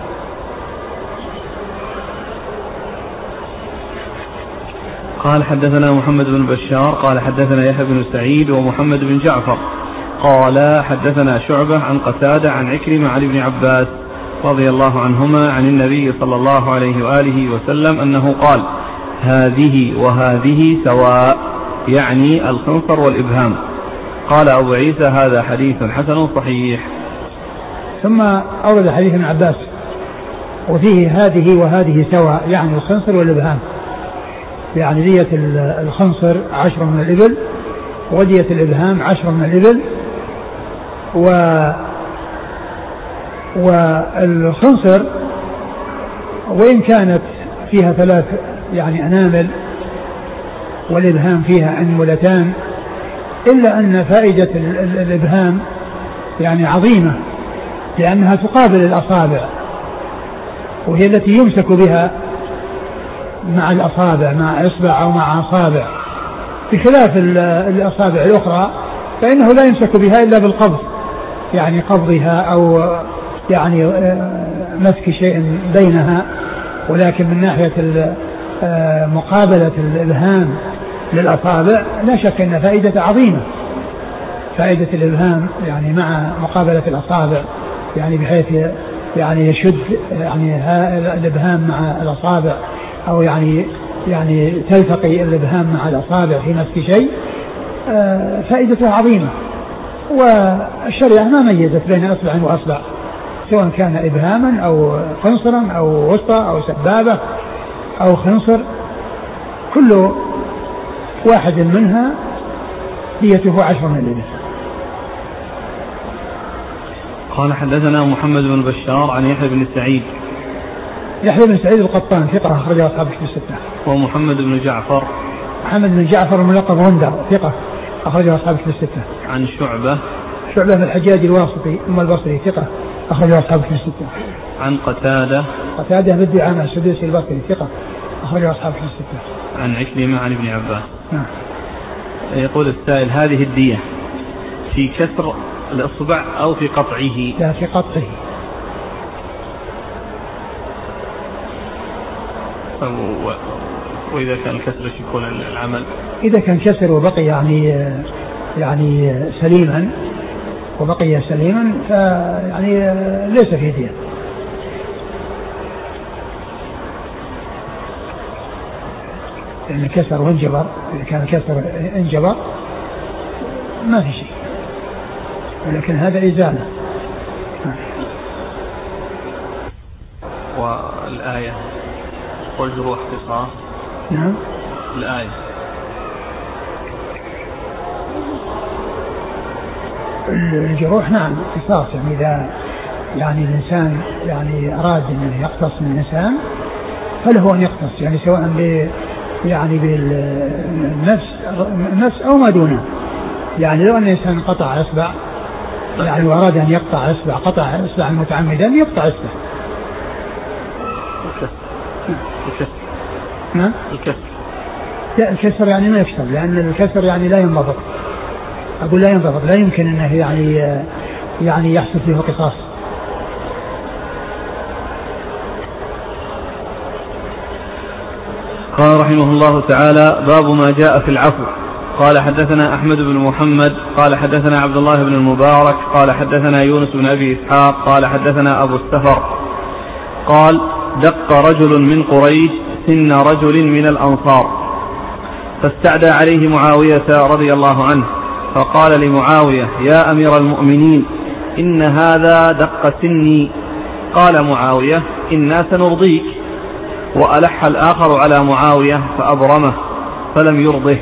قال حدثنا محمد بن بشار قال حدثنا يحيى بن سعيد ومحمد بن جعفر قال حدثنا شعبة عن قتادة عن عكرمة عن ابن عباس رضي الله عنهما عن النبي صلى الله عليه وآله وسلم أنه قال: هذه وهذه سواء، يعني الخنصر والإبهام. قال أبو عيسى: هذا حديث حسن صحيح. ثم أورد حديث ابن عباس وفيه هذه وهذه سواء، يعني الخنصر والإبهام، يعني دية الخنصر عشر من الإبل ودية الإبهام عشر من الإبل. و والخنصر وإن كانت فيها ثلاث يعني أنامل والإبهام فيها أنملتان، إلا أن فائدة الإبهام يعني عظيمة، لأنها تقابل الأصابع وهي التي يمسك بها مع الأصابع، مع إصبع أو مع أصابع، بخلاف الأصابع الأخرى فإنه لا يمسك بها إلا بالقبض، يعني قبضها أو يعني مسك شيء بينها. ولكن من ناحية مقابلة الإبهام للأصابع لا شك أن فائدة عظيمة، فائدة الإبهام يعني مع مقابلة الأصابع، يعني بحيث يعني يشد يعني الإبهام مع الأصابع، أو يعني يعني تلتقي الإبهام مع الأصابع في مسك شيء، فائدتها عظيمة. والشريعة ما ميزت بين أصبع وأصبع، سواء كان إبهاما أو خنصرا أو وسطى أو سبابة أو خنصر، كل واحد منها ديته عشر من الإبل. قال حدثنا محمد بن بشار عن يحيى بن سعيد. يحيى بن سعيد القطان ثقة أخرجه أصحاب الكتب الستة. ومحمد بن جعفر. محمد بن جعفر الملقب غندر ثقة أخرجه أصحاب الكتب الستة. عن شعبة. شعبة بن الحجاج الواسطي ثم البصري ثقة أخرجه أصحاب الكتب الستة. عن قتادة. قتادة بن دعامة السدوسي البصري ثقة أخرجه أصحاب الكتب الستة. عن عكرمة عن ابن عباس. نعم. يقول السائل: هذه الدية في كسر الإصبع أو في قطعه؟ لا، في قطعه. وإذا كان كسر يكون العمل؟ إذا كان كسر وبقي يعني يعني سليما وبقي سليما فيعني ليس فيه دية. لأن كسر وانجبر، إذا كان كسر انجبر ما في شيء، ولكن هذا إزالة. والآية والجروح قصاص. نعم. الآية الجروح نعم قصاص، يعني إذا يعني الإنسان يعني أراد أن يقتص من الإنسان فله أن يقتص، يعني سواء ب يعني بالنفس النفس أو ما دونه. يعني لو أن الإنسان قطع إصبع يعني وأراد أن يقطع إصبع، قطع إصبع متعمدا يقطع إصبع. الكسر نعم الكسر لا الكسر يعني ما يكسر، لأن الكسر يعني لا ينضبط، أقول لا ينضبط، لا يمكن أنه يعني يعني يحصل فيه قصاص. قال رحمه الله تعالى: باب ما جاء في العفو. قال حدثنا أحمد بن محمد قال حدثنا عبد الله بن المبارك قال حدثنا يونس بن أبي إسحاق قال حدثنا أبو السفر قال: دق رجل من قريش سن رجل من الأنصار فاستعدى عليه معاوية رضي الله عنه، فقال لمعاوية: يا أمير المؤمنين، إن هذا دق سني. قال معاوية: إنا سنرضيك. وألح الآخر على معاوية فأبرمه فلم يرضه،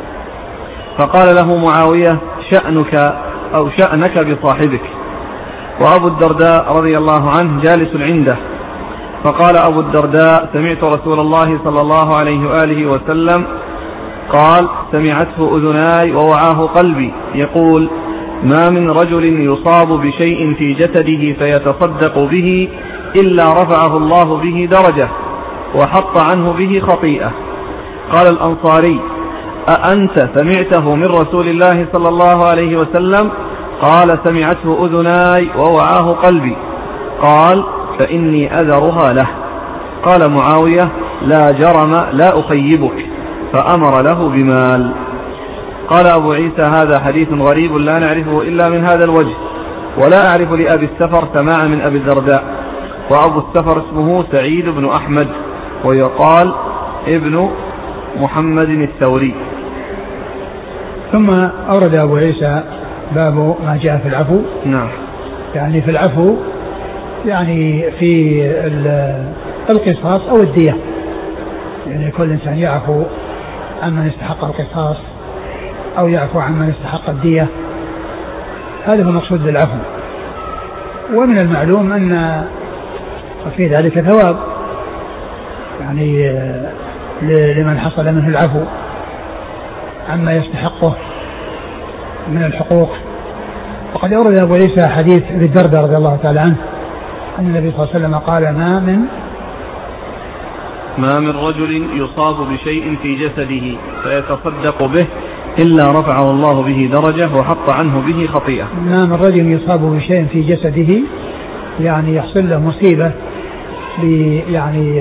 فقال له معاوية: شأنك أو شأنك بصاحبك. وأبو الدرداء رضي الله عنه جالس عنده، فقال أبو الدرداء: سمعت رسول الله صلى الله عليه وآله وسلم قال: سمعته أذناي ووعاه قلبي يقول: ما من رجل يصاب بشيء في جسده فيتصدق به إلا رفعه الله به درجة وحط عنه به خطيئة. قال الأنصاري: أأنت سمعته من رسول الله صلى الله عليه وسلم؟ قال: سمعته أذناي ووعاه قلبي. قال: فإني أذرها له. قال معاوية: لا جرم لا أخيبك، فأمر له بمال. قال أبو عيسى: هذا حديث غريب لا نعرفه إلا من هذا الوجه، ولا أعرف لأبي السفر سماعا من أبي الدرداء. وأبو السفر اسمه سعيد بن أحمد ويقال ابن محمد الثوري. ثم أورد أبو عيسى باب ما جاء في العفو. نعم. يعني في العفو يعني في القصاص أو الدية، يعني كل إنسان يعفو عمن استحق القصاص أو يعفو عمن استحق الدية، هذا هو المقصود بالعفو. ومن المعلوم أن في ذلك ثواب يعني لمن حصل منه العفو عما يستحقه من الحقوق. وقد أورد أبو عيسى حديث ابي الدرداء رضي الله تعالى عنه أن النبي صلى الله عليه وسلم قال: ما من ما من رجل يصاب بشيء في جسده فيتصدق به إلا رفعه الله به درجة وحط عنه به خطيئة. ما من رجل يصاب بشيء في جسده يعني يحصل له مصيبة يعني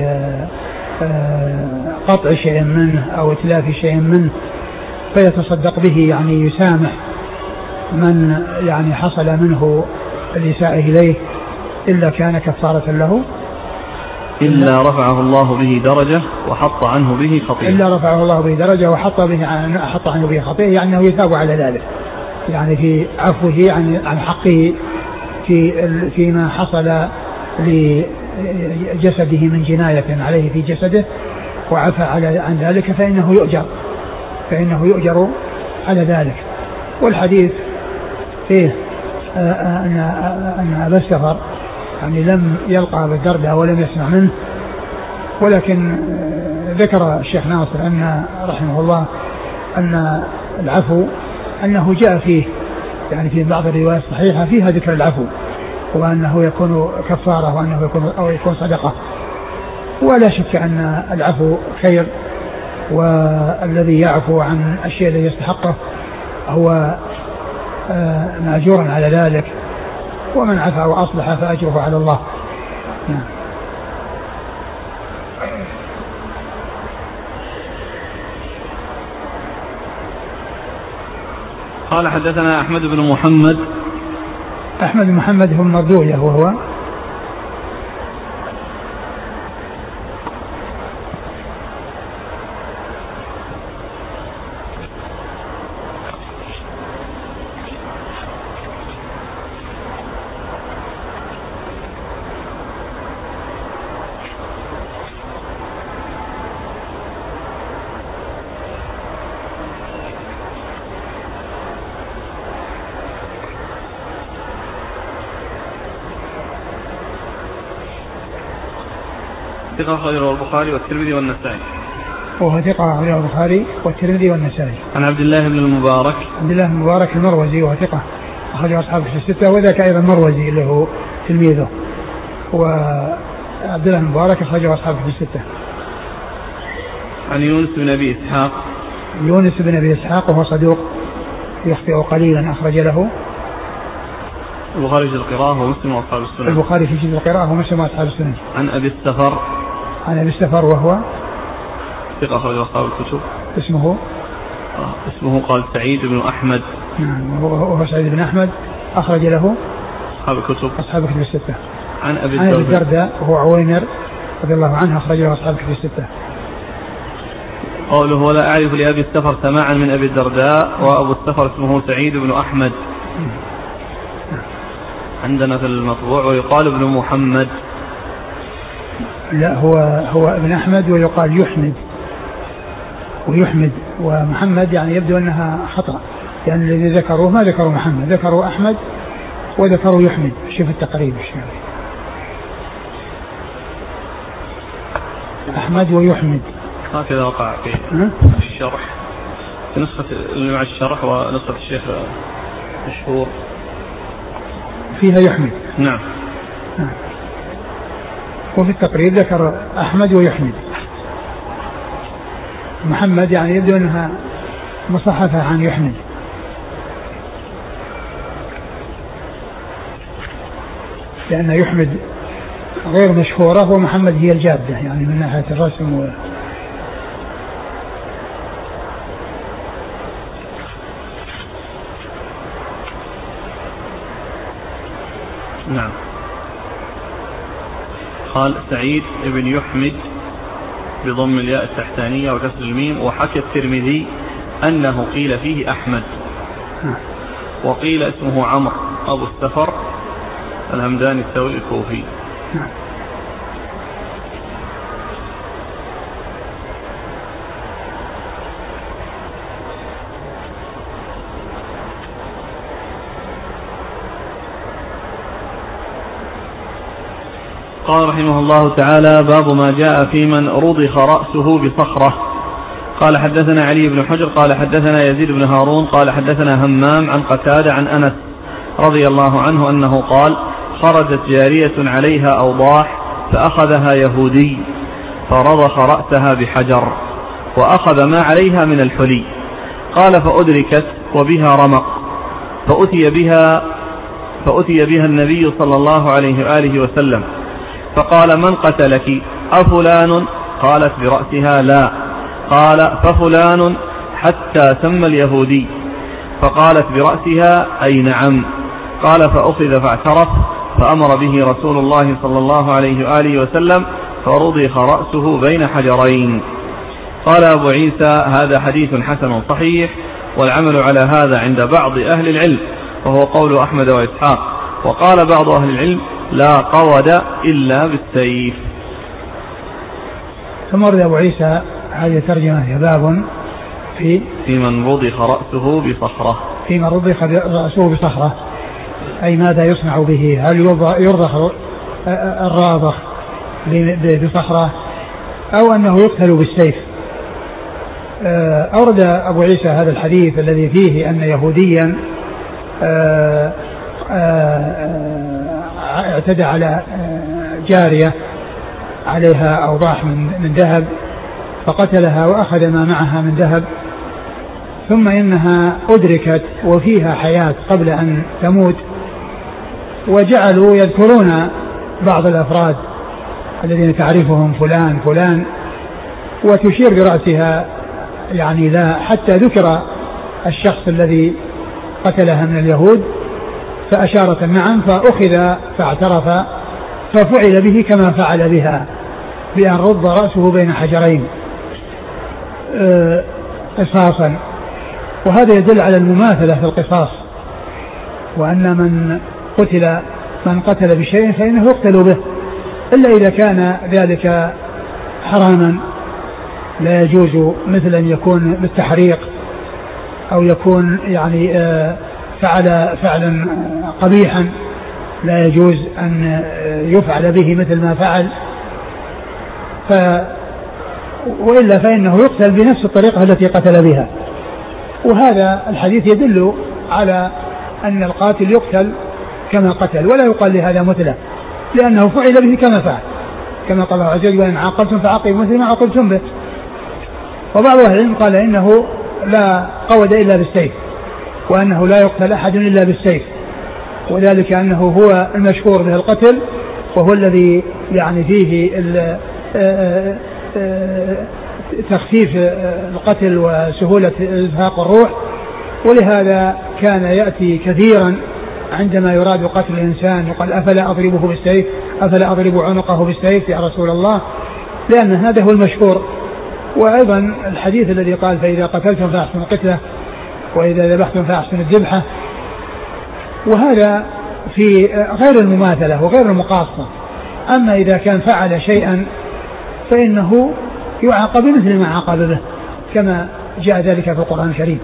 قطع شيء منه أو إتلاف شيء منه فيتصدق به، يعني يسامح من يعني حصل منه الإساءة إليه إلا كان كفارة له، إلا رفعه الله به درجة وحط عنه به خطيئة. إلا رفعه الله به درجة وحط به حط عنه به خطيئة، يعني أنه يثاب على ذلك، يعني في عفوه عن عن حقه في فيما حصل لجسده من جناية عليه في جسده وعفى على عن ذلك فإنه يؤجر فإنه يؤجر على ذلك. والحديث فيه أن أن أبا السفر يعني لم يلقى بالدرداء ولم يسمع منه، ولكن ذكر الشيخ ناصر أن رحمه الله أن العفو أنه جاء فيه يعني في بعض الروايات الصحيحة فيها ذكر العفو، وأنه يكون كفارة وأنه يكون أو يكون صدقة. ولا شك أن العفو خير، والذي يعفو عن الشيء الذي يستحقه هو مأجور على ذلك، ومن عفا وأصلح فأجره على الله. نعم. قال حدثنا أحمد بن محمد. أحمد بن محمد هو المرضوية وهو ثقة أخرجه البخاري والترمذي والنسائي. وهو ثقة أخرجه البخاري والترمذي والنسائي. عن عبد الله بن المبارك. عبد الله بن المبارك المروزي وهو ثقة أخرجه أصحاب في الستة، وذاك أيضا مروزي اللي هو تلميذه، وعبد الله بن المبارك أخرجه أصحاب في الستة. عن يونس بن أبي إسحاق. يونس بن أبي إسحاق وهو صدوق يخطئ قليلا، أخرج له البخاري في القراءة ومسلم وأصحاب السنن. البخاري في جزء القراءة ومسلم وأصحاب السنن. عن أبي السفر. عن أبي السفر وهو ثقة أخرجه أصحاب الكتب. اسمه آه. اسمه قال سعيد بن أحمد. نعم وهو سعيد بن أحمد أخرج له أصحاب الكتب. أصحاب الكتب الستة. عن أبي عن الدرداء وهو عويمر رضي الله عنه أخرج له أصحاب الكتب الستة. قوله ولا أعرف لأبي السفر سماعا من أبي الدرداء، وأبو السفر اسمه سعيد بن أحمد عندنا في المطبوع، ويقال ابن محمد. لا هو هو ابن أحمد ويقال يحمد ويحمد ومحمد، يعني يبدو أنها خطأ، يعني الذي ذكروه ما ذكروا محمد، ذكروا أحمد وذكروا يحمد. شوف التقريب الشيء أحمد ويحمد هكذا وقع في الشرح، في نسخة اللي مع الشرح ونسخة الشيخ مشهور فيها يحمد. نعم. نعم. وفي التقريب ذكر أحمد ويحمد. محمد يعني يبدو أنها مصحفة عن يحمد. لأن يحمد غير مشهورة ومحمد هي الجادة يعني من ناحية الرسم و... نعم. قال سعيد بن يحمد بضم الياء التحتانية وكسر الميم. وحكى الترمذي أنه قيل فيه أحمد، وقيل اسمه عمرو أبو السفر الهمداني الثوري الكوفي. قال رحمه الله تعالى باب ما جاء في من رضخ رأسه بصخرة. قال حدثنا علي بن حجر قال حدثنا يزيد بن هارون قال حدثنا همام عن قتادة عن أنس رضي الله عنه أنه قال خرجت جارية عليها أوضاح فأخذها يهودي فرضخ رأسها بحجر وأخذ ما عليها من الحلي. قال فأدركت وبها رمق فأتي بها فأتي بها النبي صلى الله عليه وآله وسلم فقال من قتلك أفلان؟ قالت برأسها لا. قال ففلان؟ حتى سمى اليهودي فقالت برأسها أي نعم. قال فأخذ فاعترف فأمر به رسول الله صلى الله عليه وآله وسلم فرضخ رأسه بين حجرين. قال أبو عيسى هذا حديث حسن صحيح، والعمل على هذا عند بعض أهل العلم وهو قول أحمد وإسحاق. وقال بعض أهل العلم لا قود إلا بالسيف. ثم ورد أبو عيسى هذه ترجمة هي باب في في من رضخ رأسه بصخرة. في من رضخ رأسه بصخرة أي ماذا يصنع به؟ هل يرضخ الراضخ بصخرة أو أنه يقتل بالسيف؟ أورد أبو عيسى هذا الحديث الذي فيه أن يهوديا اعتدى على جارية عليها أوضاح من ذهب فقتلها وأخذ ما معها من ذهب، ثم إنها أدركت وفيها حياة قبل أن تموت، وجعلوا يذكرون بعض الأفراد الذين تعرفهم فلان فلان وتشير برأسها يعني لا، حتى ذكر الشخص الذي قتلها من اليهود فأشارت نعم فأخذ فاعترف ففعل به كما فعل بها بأن رض رأسه بين حجرين قصاصا. وهذا يدل على المماثلة في القصاص، وأن من قتل من قتل بشيء فإنه يقتل به، إلا إذا كان ذلك حراما لا يجوز، مثل أن يكون بالتحريق أو يكون يعني فعل فعلا قبيحا لا يجوز أن يفعل به مثل ما فعل. ف وإلا فإنه يقتل بنفس الطريقة التي قتل بها. وهذا الحديث يدل على أن القاتل يقتل كما قتل، ولا يقال لهذا مثله، لأنه فعل به كما فعل، كما قال الله عز وجل: وإن عاقبتم فعاقبوا مثل ما عاقبتم به. وبعض أهل العلم قال إنه لا قود إلا بالسيف، وأنه لا يقتل أحد إلا بالسيف، وذلك أنه هو المشهور به القتل، وهو الذي يعني فيه تخفيف القتل وسهولة إزهاق الروح. ولهذا كان يأتي كثيرا عندما يراد قتل الإنسان يقال: أفلا أضربه بالسيف، أفلا أضرب عنقه بالسيف يا رسول الله، لأن هذا هو المشهور. وأيضا الحديث الذي قال: فإذا قتلتم فأحسنوا القتلة وإذا ذبحتم فأحسنوا الذبحة. وهذا في غير المماثلة وغير المقاصة. أما إذا كان فعل شيئا فإنه يعاقب مثل ما عاقب به، كما جاء ذلك في القرآن الكريم.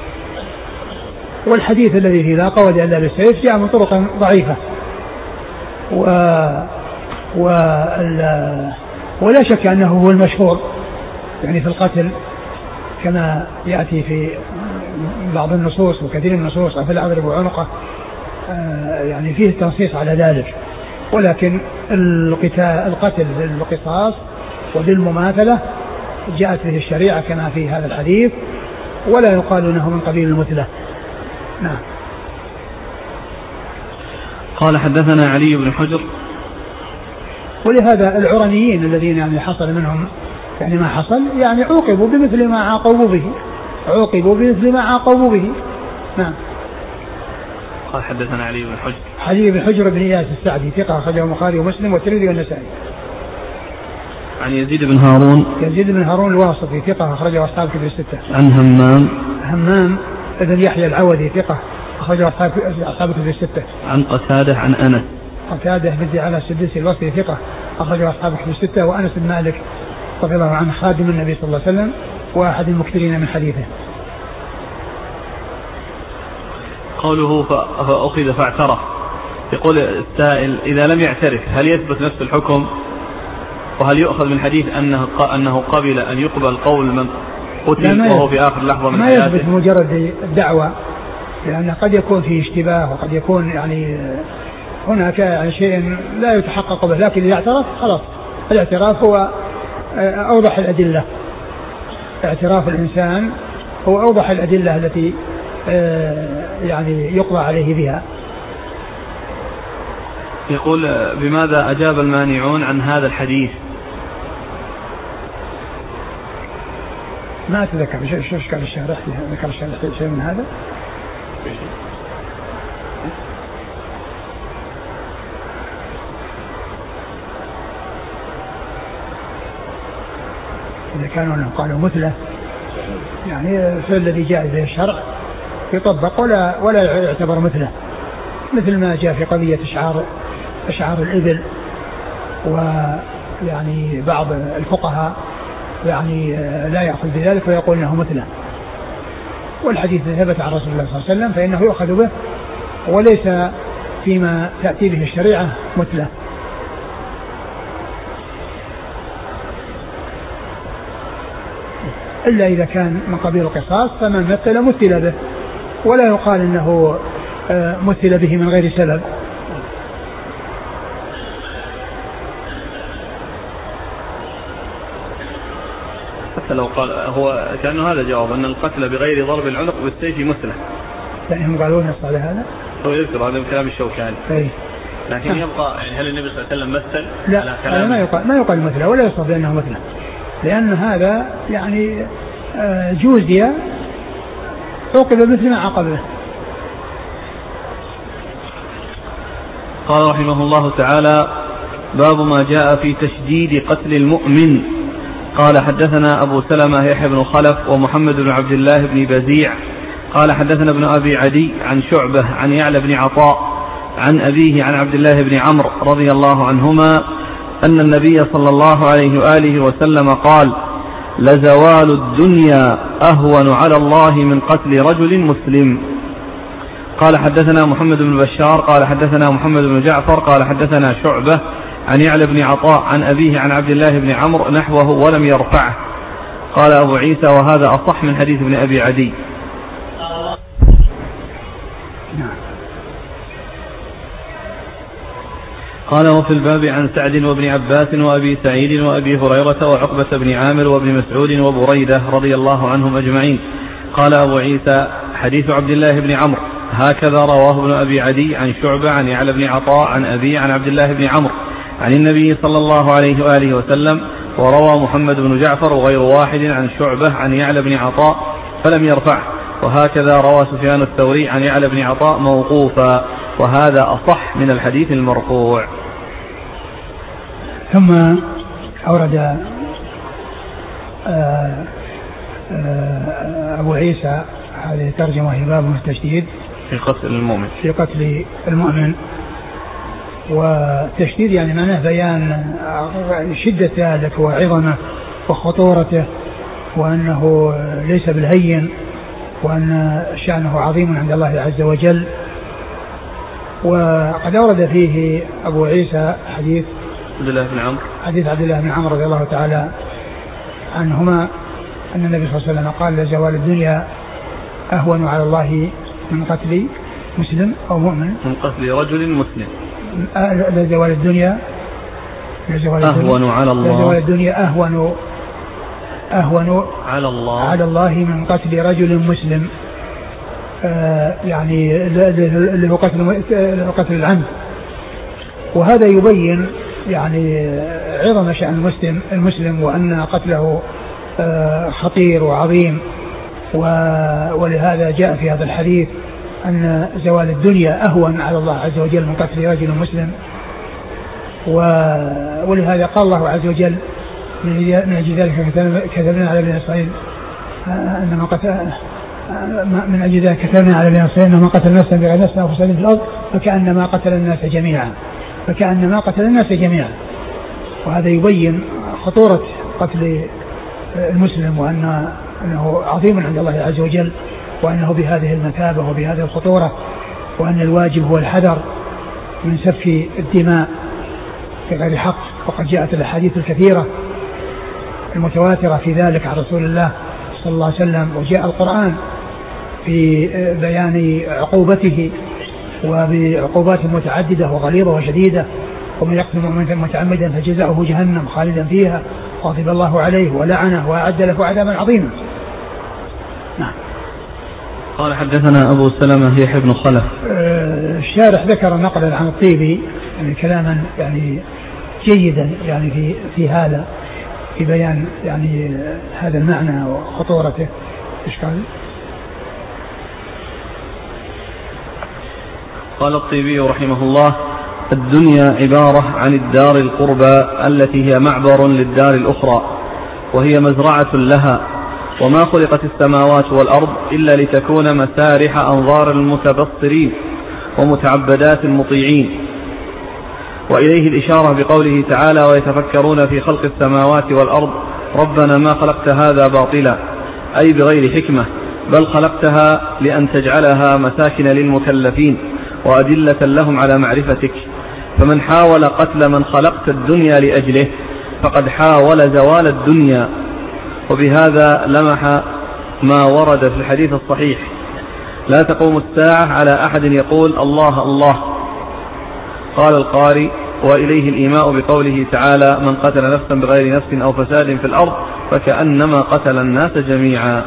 والحديث الذي فيه لا قود إلا بالسيف جاء من طرق ضعيفة، و... و... ولا شك أنه هو المشهور يعني في القتل، كما يأتي في بعض النصوص وكثير من النصوص: أفلا أضرب عنقه، يعني فيه تنصيص على ذلك. ولكن القتال القتل بالقصاص وبالمماثلة جاءت به الشريعة كما في هذا الحديث، ولا يقال انه من قبيل المثلة. نعم. قال: حدثنا علي بن حجر. ولهذا العرنيين الذين يعني حصل منهم يعني ما حصل يعني عوقبوا بمثل ما عاقبوا به، عوقبوا بمثل ما عاقبوا به. نعم. قال: حدثنا علي بن حجر. علي بن حجر بن إياس السعدي ثقة أخرجه البخاري ومسلم والترمذي والنسائي. عن يزيد بن هارون. يزيد بن هارون الواسطي ثقة أخرجه أصحاب كتب الستة. عن همام. همام ابن يحيى العودي ثقة أخرجه أصحاب كتب الستة. عن قتادة عن أنس. قتادة بن على السدوسي البصري ثقة أخرجه أصحاب كتب الستة. وأنس بن مالك رضي الله عنه خادم النبي صلى الله عليه وسلم وأحد المكثرين من حديثه. قوله فأخذ فاعترف، يقول السائل: إذا لم يعترف هل يثبت نفس الحكم؟ وهل يؤخذ من حديث أنه أنه قبل أن يقبل قول من قتل وهو في آخر لحظة من حياته؟ ما يثبت مجرد الدعوة، لأن قد يكون فيه اشتباه وقد يكون يعني هناك يعني شيء لا يتحقق به، لكن إذا اعترف خلاص. الاعتراف هو أوضح الأدلة، اعتراف الإنسان هو أوضح الأدلة التي يعني يقضى عليه بها. يقول: بماذا أجاب المانعون عن هذا الحديث؟ ما أتذكر شو إيش كان الشارح، ذكر الشارح شيء من هذا؟ إذا كانوا أنهم قالوا مثله يعني فالذي جاء به الشرع يطبق ولا ولا يعتبر مثله، مثل ما جاء في قضية إشعار إشعار الإبل. ويعني بعض الفقهاء يعني لا يأخذ بذلك ويقول إنه مثله، والحديث ثبت عن رسول الله صلى الله عليه وسلم فإنه يؤخذ به، وليس فيما تأتي به الشريعة مثله. إلا إذا كان من قبيل القصاص فمن مثل مثل به، ولا يقال إنه مثل به من غير سبب. حتى لو قال هو كأنه هذا جواب أن القتل بغير ضرب العنق بالسيف مثله، فإنهم قالوا نص على هذا. هو يذكر هذا من كلام الشوكاني. أي. لكن يبقى هل النبي صلى الله عليه وسلم مثل؟ لا، هذا ما يقال ما يقال مثله ولا يصف أنه مثله، لأن هذا يعني جوزي عوقب مثل ما عاقبه. قال رحمه الله تعالى: باب ما جاء في تشديد قتل المؤمن. قال: حدثنا أبو سلمة يحيى بن خلف ومحمد بن عبد الله بن بزيع قال: حدثنا ابن أبي عدي عن شعبة عن يعلى بن عطاء عن أبيه عن عبد الله بن عمرو رضي الله عنهما أن النبي صلى الله عليه وآله وسلم قال: لزوال الدنيا أهون على الله من قتل رجل مسلم. قال: حدثنا محمد بن بشار قال: حدثنا محمد بن جعفر قال: حدثنا شعبة عن يعلى بن عطاء عن أبيه عن عبد الله بن عمرو نحوه ولم يرفعه. قال أبو عيسى وهذا أصح من حديث ابن أبي عدي. قال وفي الباب عن سعد وابن عباس وأبي سعيد وأبي هريرة وعقبة بن عامر وابن مسعود وبريدة رضي الله عنهم أجمعين. قال أبو عيسى حديث عبد الله بن عمرو هكذا رواه ابن أبي عدي عن شعبة عن يعلى بن عطاء عن أبي عن عبد الله بن عمرو عن النبي صلى الله عليه وآله وسلم. وروى محمد بن جعفر وغير واحد عن شعبة عن يعلى بن عطاء فلم يرفعه. وهكذا روى سفيان الثوري عن يعلى بن عطاء موقوفا وهذا أصح من الحديث المرفوع. ثم أورد أبو عيسى هذه الترجمة هي باب التشديد في قتل المؤمن في قتل المؤمن. والتشديد يعني معناه بيان شدة ذلك وعظمه وخطورته وأنه ليس بالهين وأن شأنه عظيم عند الله عز وجل. وقد أورد فيه أبو عيسى حديث عبد الله بن عمرو حديث عبد الله بن عمرو رضي الله تعالى عنهما أن النبي صلى الله عليه وسلم قال لزوال الدنيا أهون على الله من قتل مسلم أو مؤمن من قتل رجل مسلم. لزوال الدنيا لزوال أهون على الله لزوال الدنيا أهون أهون على الله على الله من قتل رجل مسلم. آه يعني اللي هو قتل قتل العمد. وهذا يبين يعني عظم شأن المسلم المسلم وأن قتله آه خطير وعظيم. ولهذا جاء في هذا الحديث أن زوال الدنيا أهون على الله عز وجل من قتل رجل مسلم. ولهذا قال الله عز وجل من أجل ذلك كتبنا على بني إسرائيل أن من قتل من أجل ذلك كتبنا على بني إسرائيل أن من قتل نفسا بغير نفس أو فساد في الأرض فكأنما قتل الناس جميعا فكأنما قتل الناس جميعا. وهذا يبين خطورة قتل المسلم وأن أنه عظيم عند الله عز وجل وأنه بهذه المثابة وبهذه الخطورة وأن الواجب هو الحذر من سفك الدماء في غير حق. وقد جاءت الأحاديث الكثيرة المتواترة في ذلك عن رسول الله صلى الله عليه وسلم. وجاء القرآن في بيان عقوبته وبعقوبات متعددة وغليظة وشديدة. ومن يقتل مؤمنا متعمدا فجزاؤه جهنم خالدا فيها غضب الله عليه ولعنه وأعد له عذابا عظيما. نعم. قال حدثنا أبو سلمة يحيى بن خلف. الشارح ذكر نقلا عن الطيبي يعني كلاما يعني جيدا يعني في في هذا في بيان يعني هذا المعنى وخطورته. ايش قال؟ قال الطيبي رحمه الله الدنيا عبارة عن الدار القربى التي هي معبر للدار الأخرى وهي مزرعة لها. وما خلقت السماوات والأرض إلا لتكون مسارح أنظار المتبصرين ومتعبدات المطيعين. وإليه الإشارة بقوله تعالى ويتفكرون في خلق السماوات والأرض ربنا ما خلقت هذا باطلا أي بغير حكمة بل خلقتها لأن تجعلها مساكن للمكلفين وأدلة لهم على معرفتك. فمن حاول قتل من خلقت الدنيا لأجله فقد حاول زوال الدنيا. وبهذا لمح ما ورد في الحديث الصحيح لا تقوم الساعة على أحد يقول الله الله. قال القاري وإليه الإيماء بقوله تعالى من قتل نفسا بغير نفس أو فساد في الأرض فكأنما قتل الناس جميعا.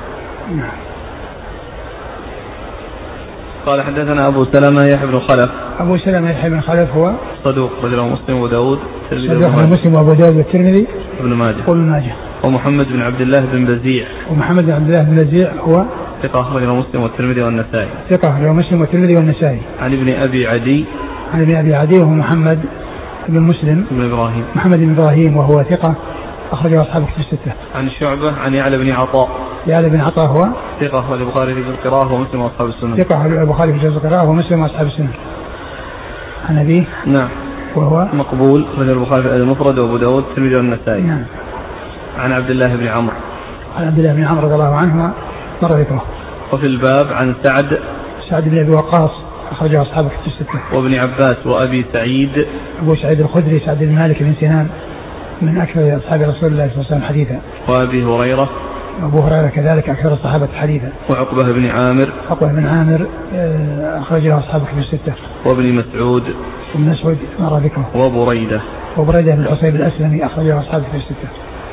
قال حدثنا أبو سلمة يحيى بن خلف. أبو سلمة يحيى بن خلف هو صدوق رجله مسلم وداود صدوق مسلم وأبو داود والترمذي ابن ماجه وابن ماجه. ومحمد بن عبد الله بن بزيع ومحمد بن عبد الله بن بزيع هو ثقة رجله مسلم والترمذي والنسائي ثقة رجله مسلم والترمذي والنسائي. عن ابن أبي عدي عن ابن أبي عدي وهو محمد بن مسلم بن إبراهيم محمد بن إبراهيم وهو ثقة أخرجه أصحاب الكتب الستة. عن شعبة عن يعلى بن عطاء يعلى بن عطاء هو ثقة أخرج البخاري في القراءة ومسلم وأصحاب السنة ثقة أخرج البخاري في القراءة ومسلم وأصحاب السنة. عن أبيه نعم وهو مقبول أخرج البخاري في المفرد وأبو داود والترمذي والنسائي. نعم. عن عبد الله بن عمرو عن عبد الله بن عمرو رضي الله عنهما مر ذكره. وفي الباب عن سعد سعد بن أبي وقاص أخرجه أصحاب الكتب الستة. وابن عباس وأبي سعيد. أبو سعيد الخدري سعد بن مالك بن سنان من أكثر أصحاب رسول الله صلى الله عليه وسلم حديثا. وأبي هريرة. أبو هريرة كذلك أكثر الصحابة حديثا. وعقبة بن عامر. عقبة بن عامر أخرجه أصحاب الكتب الستة. وابن مسعود. وابن مسعود مر ذكره. وبريدة. وبريدة بن الحصيب الأسلمي أخرجه أصحاب الكتب الستة.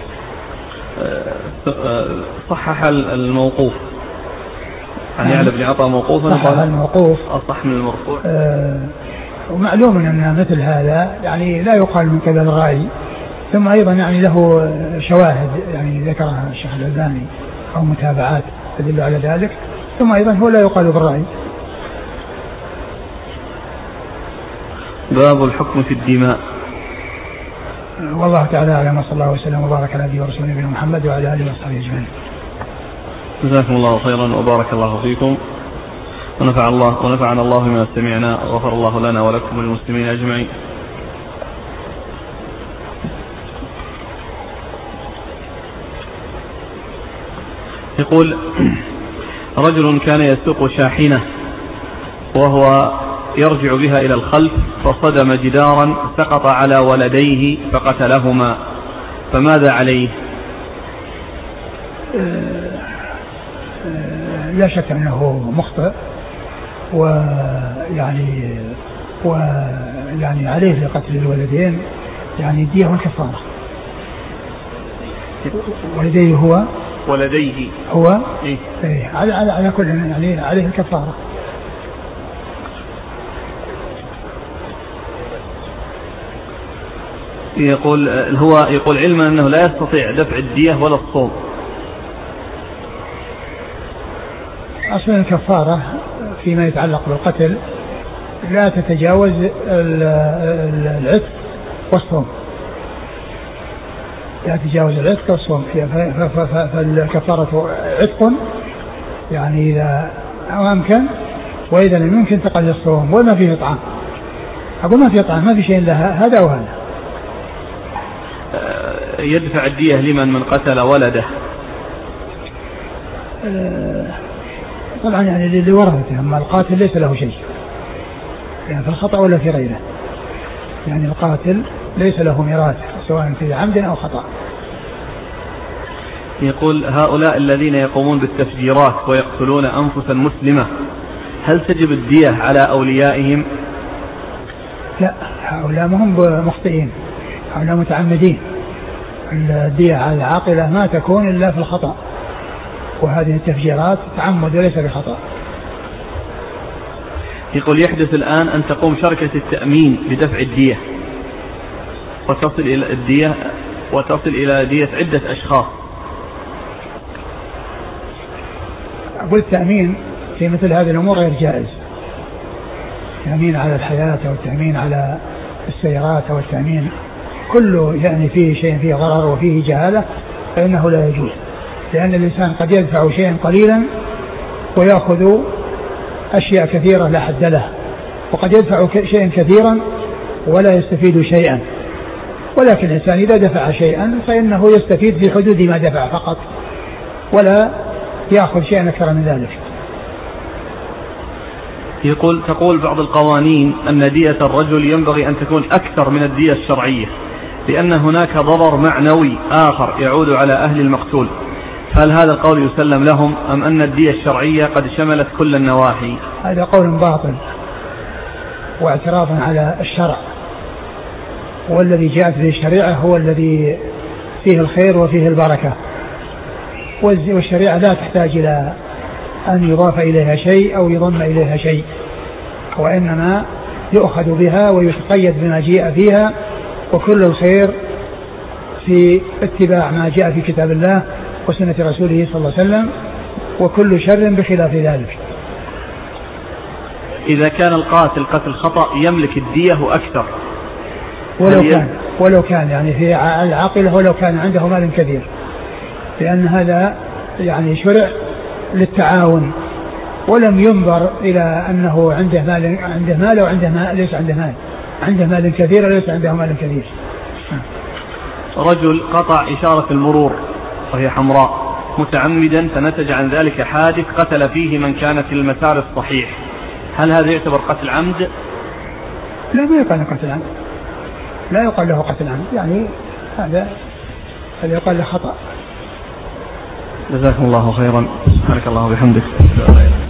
صحح الموقوف عن يعلى بن عطاء موقوفا. صحح الموقوف أصح من المرفوع. أه ومعلوم أن مثل هذا يعني لا يقال من قبل الراعي، ثم أيضا يعني له شواهد يعني ذكرها الشيخ الألباني أو متابعات تدل على ذلك، ثم أيضا هو لا يقال بالراعي. باب الحكم في الدماء. والله تعالى أعلم، صلى الله وسلم وبارك على نبينا ورسوله نبينا محمد وعلى آله وصحبه أجمعين. جزاكم الله خيرا وبارك الله فيكم، ونفع الله ونفعنا الله بما سمعنا، وغفر الله لنا ولكم وللمسلمين أجمعين. يقول: رجل كان يسوق شاحنة وهو يرجع بها إلى الخلف فصدم جدارا سقط على ولديه فقتلهما، فماذا عليه؟ لا شك أنه مخطئ، ويعني ويعني عليه لقتل الولدين يعني دية والكفارة. ولديه هو ولديه هو إيه؟ إيه على على على كل يعني عليه الكفارة. يقول هو يقول علما أنه لا يستطيع دفع الدية ولا الصوم. أصلا الكفارة فيما يتعلق بالقتل لا تتجاوز العتق والصوم، لا تتجاوز العتق والصوم، فالكفارة عتق يعني إذا أمكن، وإذا لم يمكن تقل الصوم، وما فيه طعام. أقول ما فيه طعام، ما في شيء لها هذا وهذا. يدفع الدية لمن من قتل ولده؟ طبعا يعني اللي ورثته، أما القاتل ليس له شيء يعني في الخطأ ولا في غيره، يعني القاتل ليس له ميراث سواء في عمد أو خطأ. يقول: هؤلاء الذين يقومون بالتفجيرات ويقتلون أنفسا مسلمة هل تجب الدية على أوليائهم؟ لا، هؤلاء ما هم مخطئين، هؤلاء متعمدين. الدية على العاقلة ما تكون إلا في الخطأ، وهذه التفجيرات تعمد وليس بخطأ. يقول: يحدث الآن أن تقوم شركة التأمين بدفع الدية وتصل إلى الدية وتصل إلى دية عدة أشخاص. أقول التأمين في مثل هذه الأمور غير جائز، التأمين على الحياة أو التأمين على السيارات أو التأمين كله يعني فيه شيء فيه ضرر وفيه جهالة، فإنه لا يجوز، لأن الإنسان قد يدفع شيئا قليلا ويأخذ أشياء كثيرة لا حد له، وقد يدفع شيئا كثيرا ولا يستفيد شيئا. ولكن الإنسان إذا دفع شيئا فإنه يستفيد في حدود ما دفع فقط، ولا يأخذ شيئا أكثر من ذلك. يقول: تقول بعض القوانين أن دية الرجل ينبغي أن تكون أكثر من الدية الشرعية لأن هناك ضرر معنوي آخر يعود على أهل المقتول، هل هذا القول يسلم لهم أم أن الدية الشرعية قد شملت كل النواحي؟ هذا قول باطل واعتراضا على الشرع، والذي جاءت به الشريعة هو الذي فيه الخير وفيه البركة، والشريعة لا تحتاج إلى أن يضاف إليها شيء أو يضم إليها شيء، وإنما يؤخذ بها ويتقيد بما جاء فيها، وكل الخير في اتباع ما جاء في كتاب الله وسنة رسوله صلى الله عليه وسلم، وكل شر بخلاف ذلك. إذا كان القاتل قتل خطأ يملك الدية أكثر ولو كان ولو كان يعني في العاقلة ولو كان عنده مال كثير، لأن هذا يعني شرع للتعاون، ولم ينظر إلى أنه عنده مال عنده مال أو عنده مال ليس عنده مال، عنده مال كثير وليس عنده مال كثير. رجل قطع إشارة المرور وهي حمراء متعمدا، فنتج عن ذلك حادث قتل فيه من كان في المسار الصحيح، هل هذا يعتبر قتل عمد؟ لا ما يقال له قتل عمد، لا يقال له قتل عمد، يعني هذا هذا يقال له خطأ. جزاكم الله خيرا. سبحانك الله وبحمدك.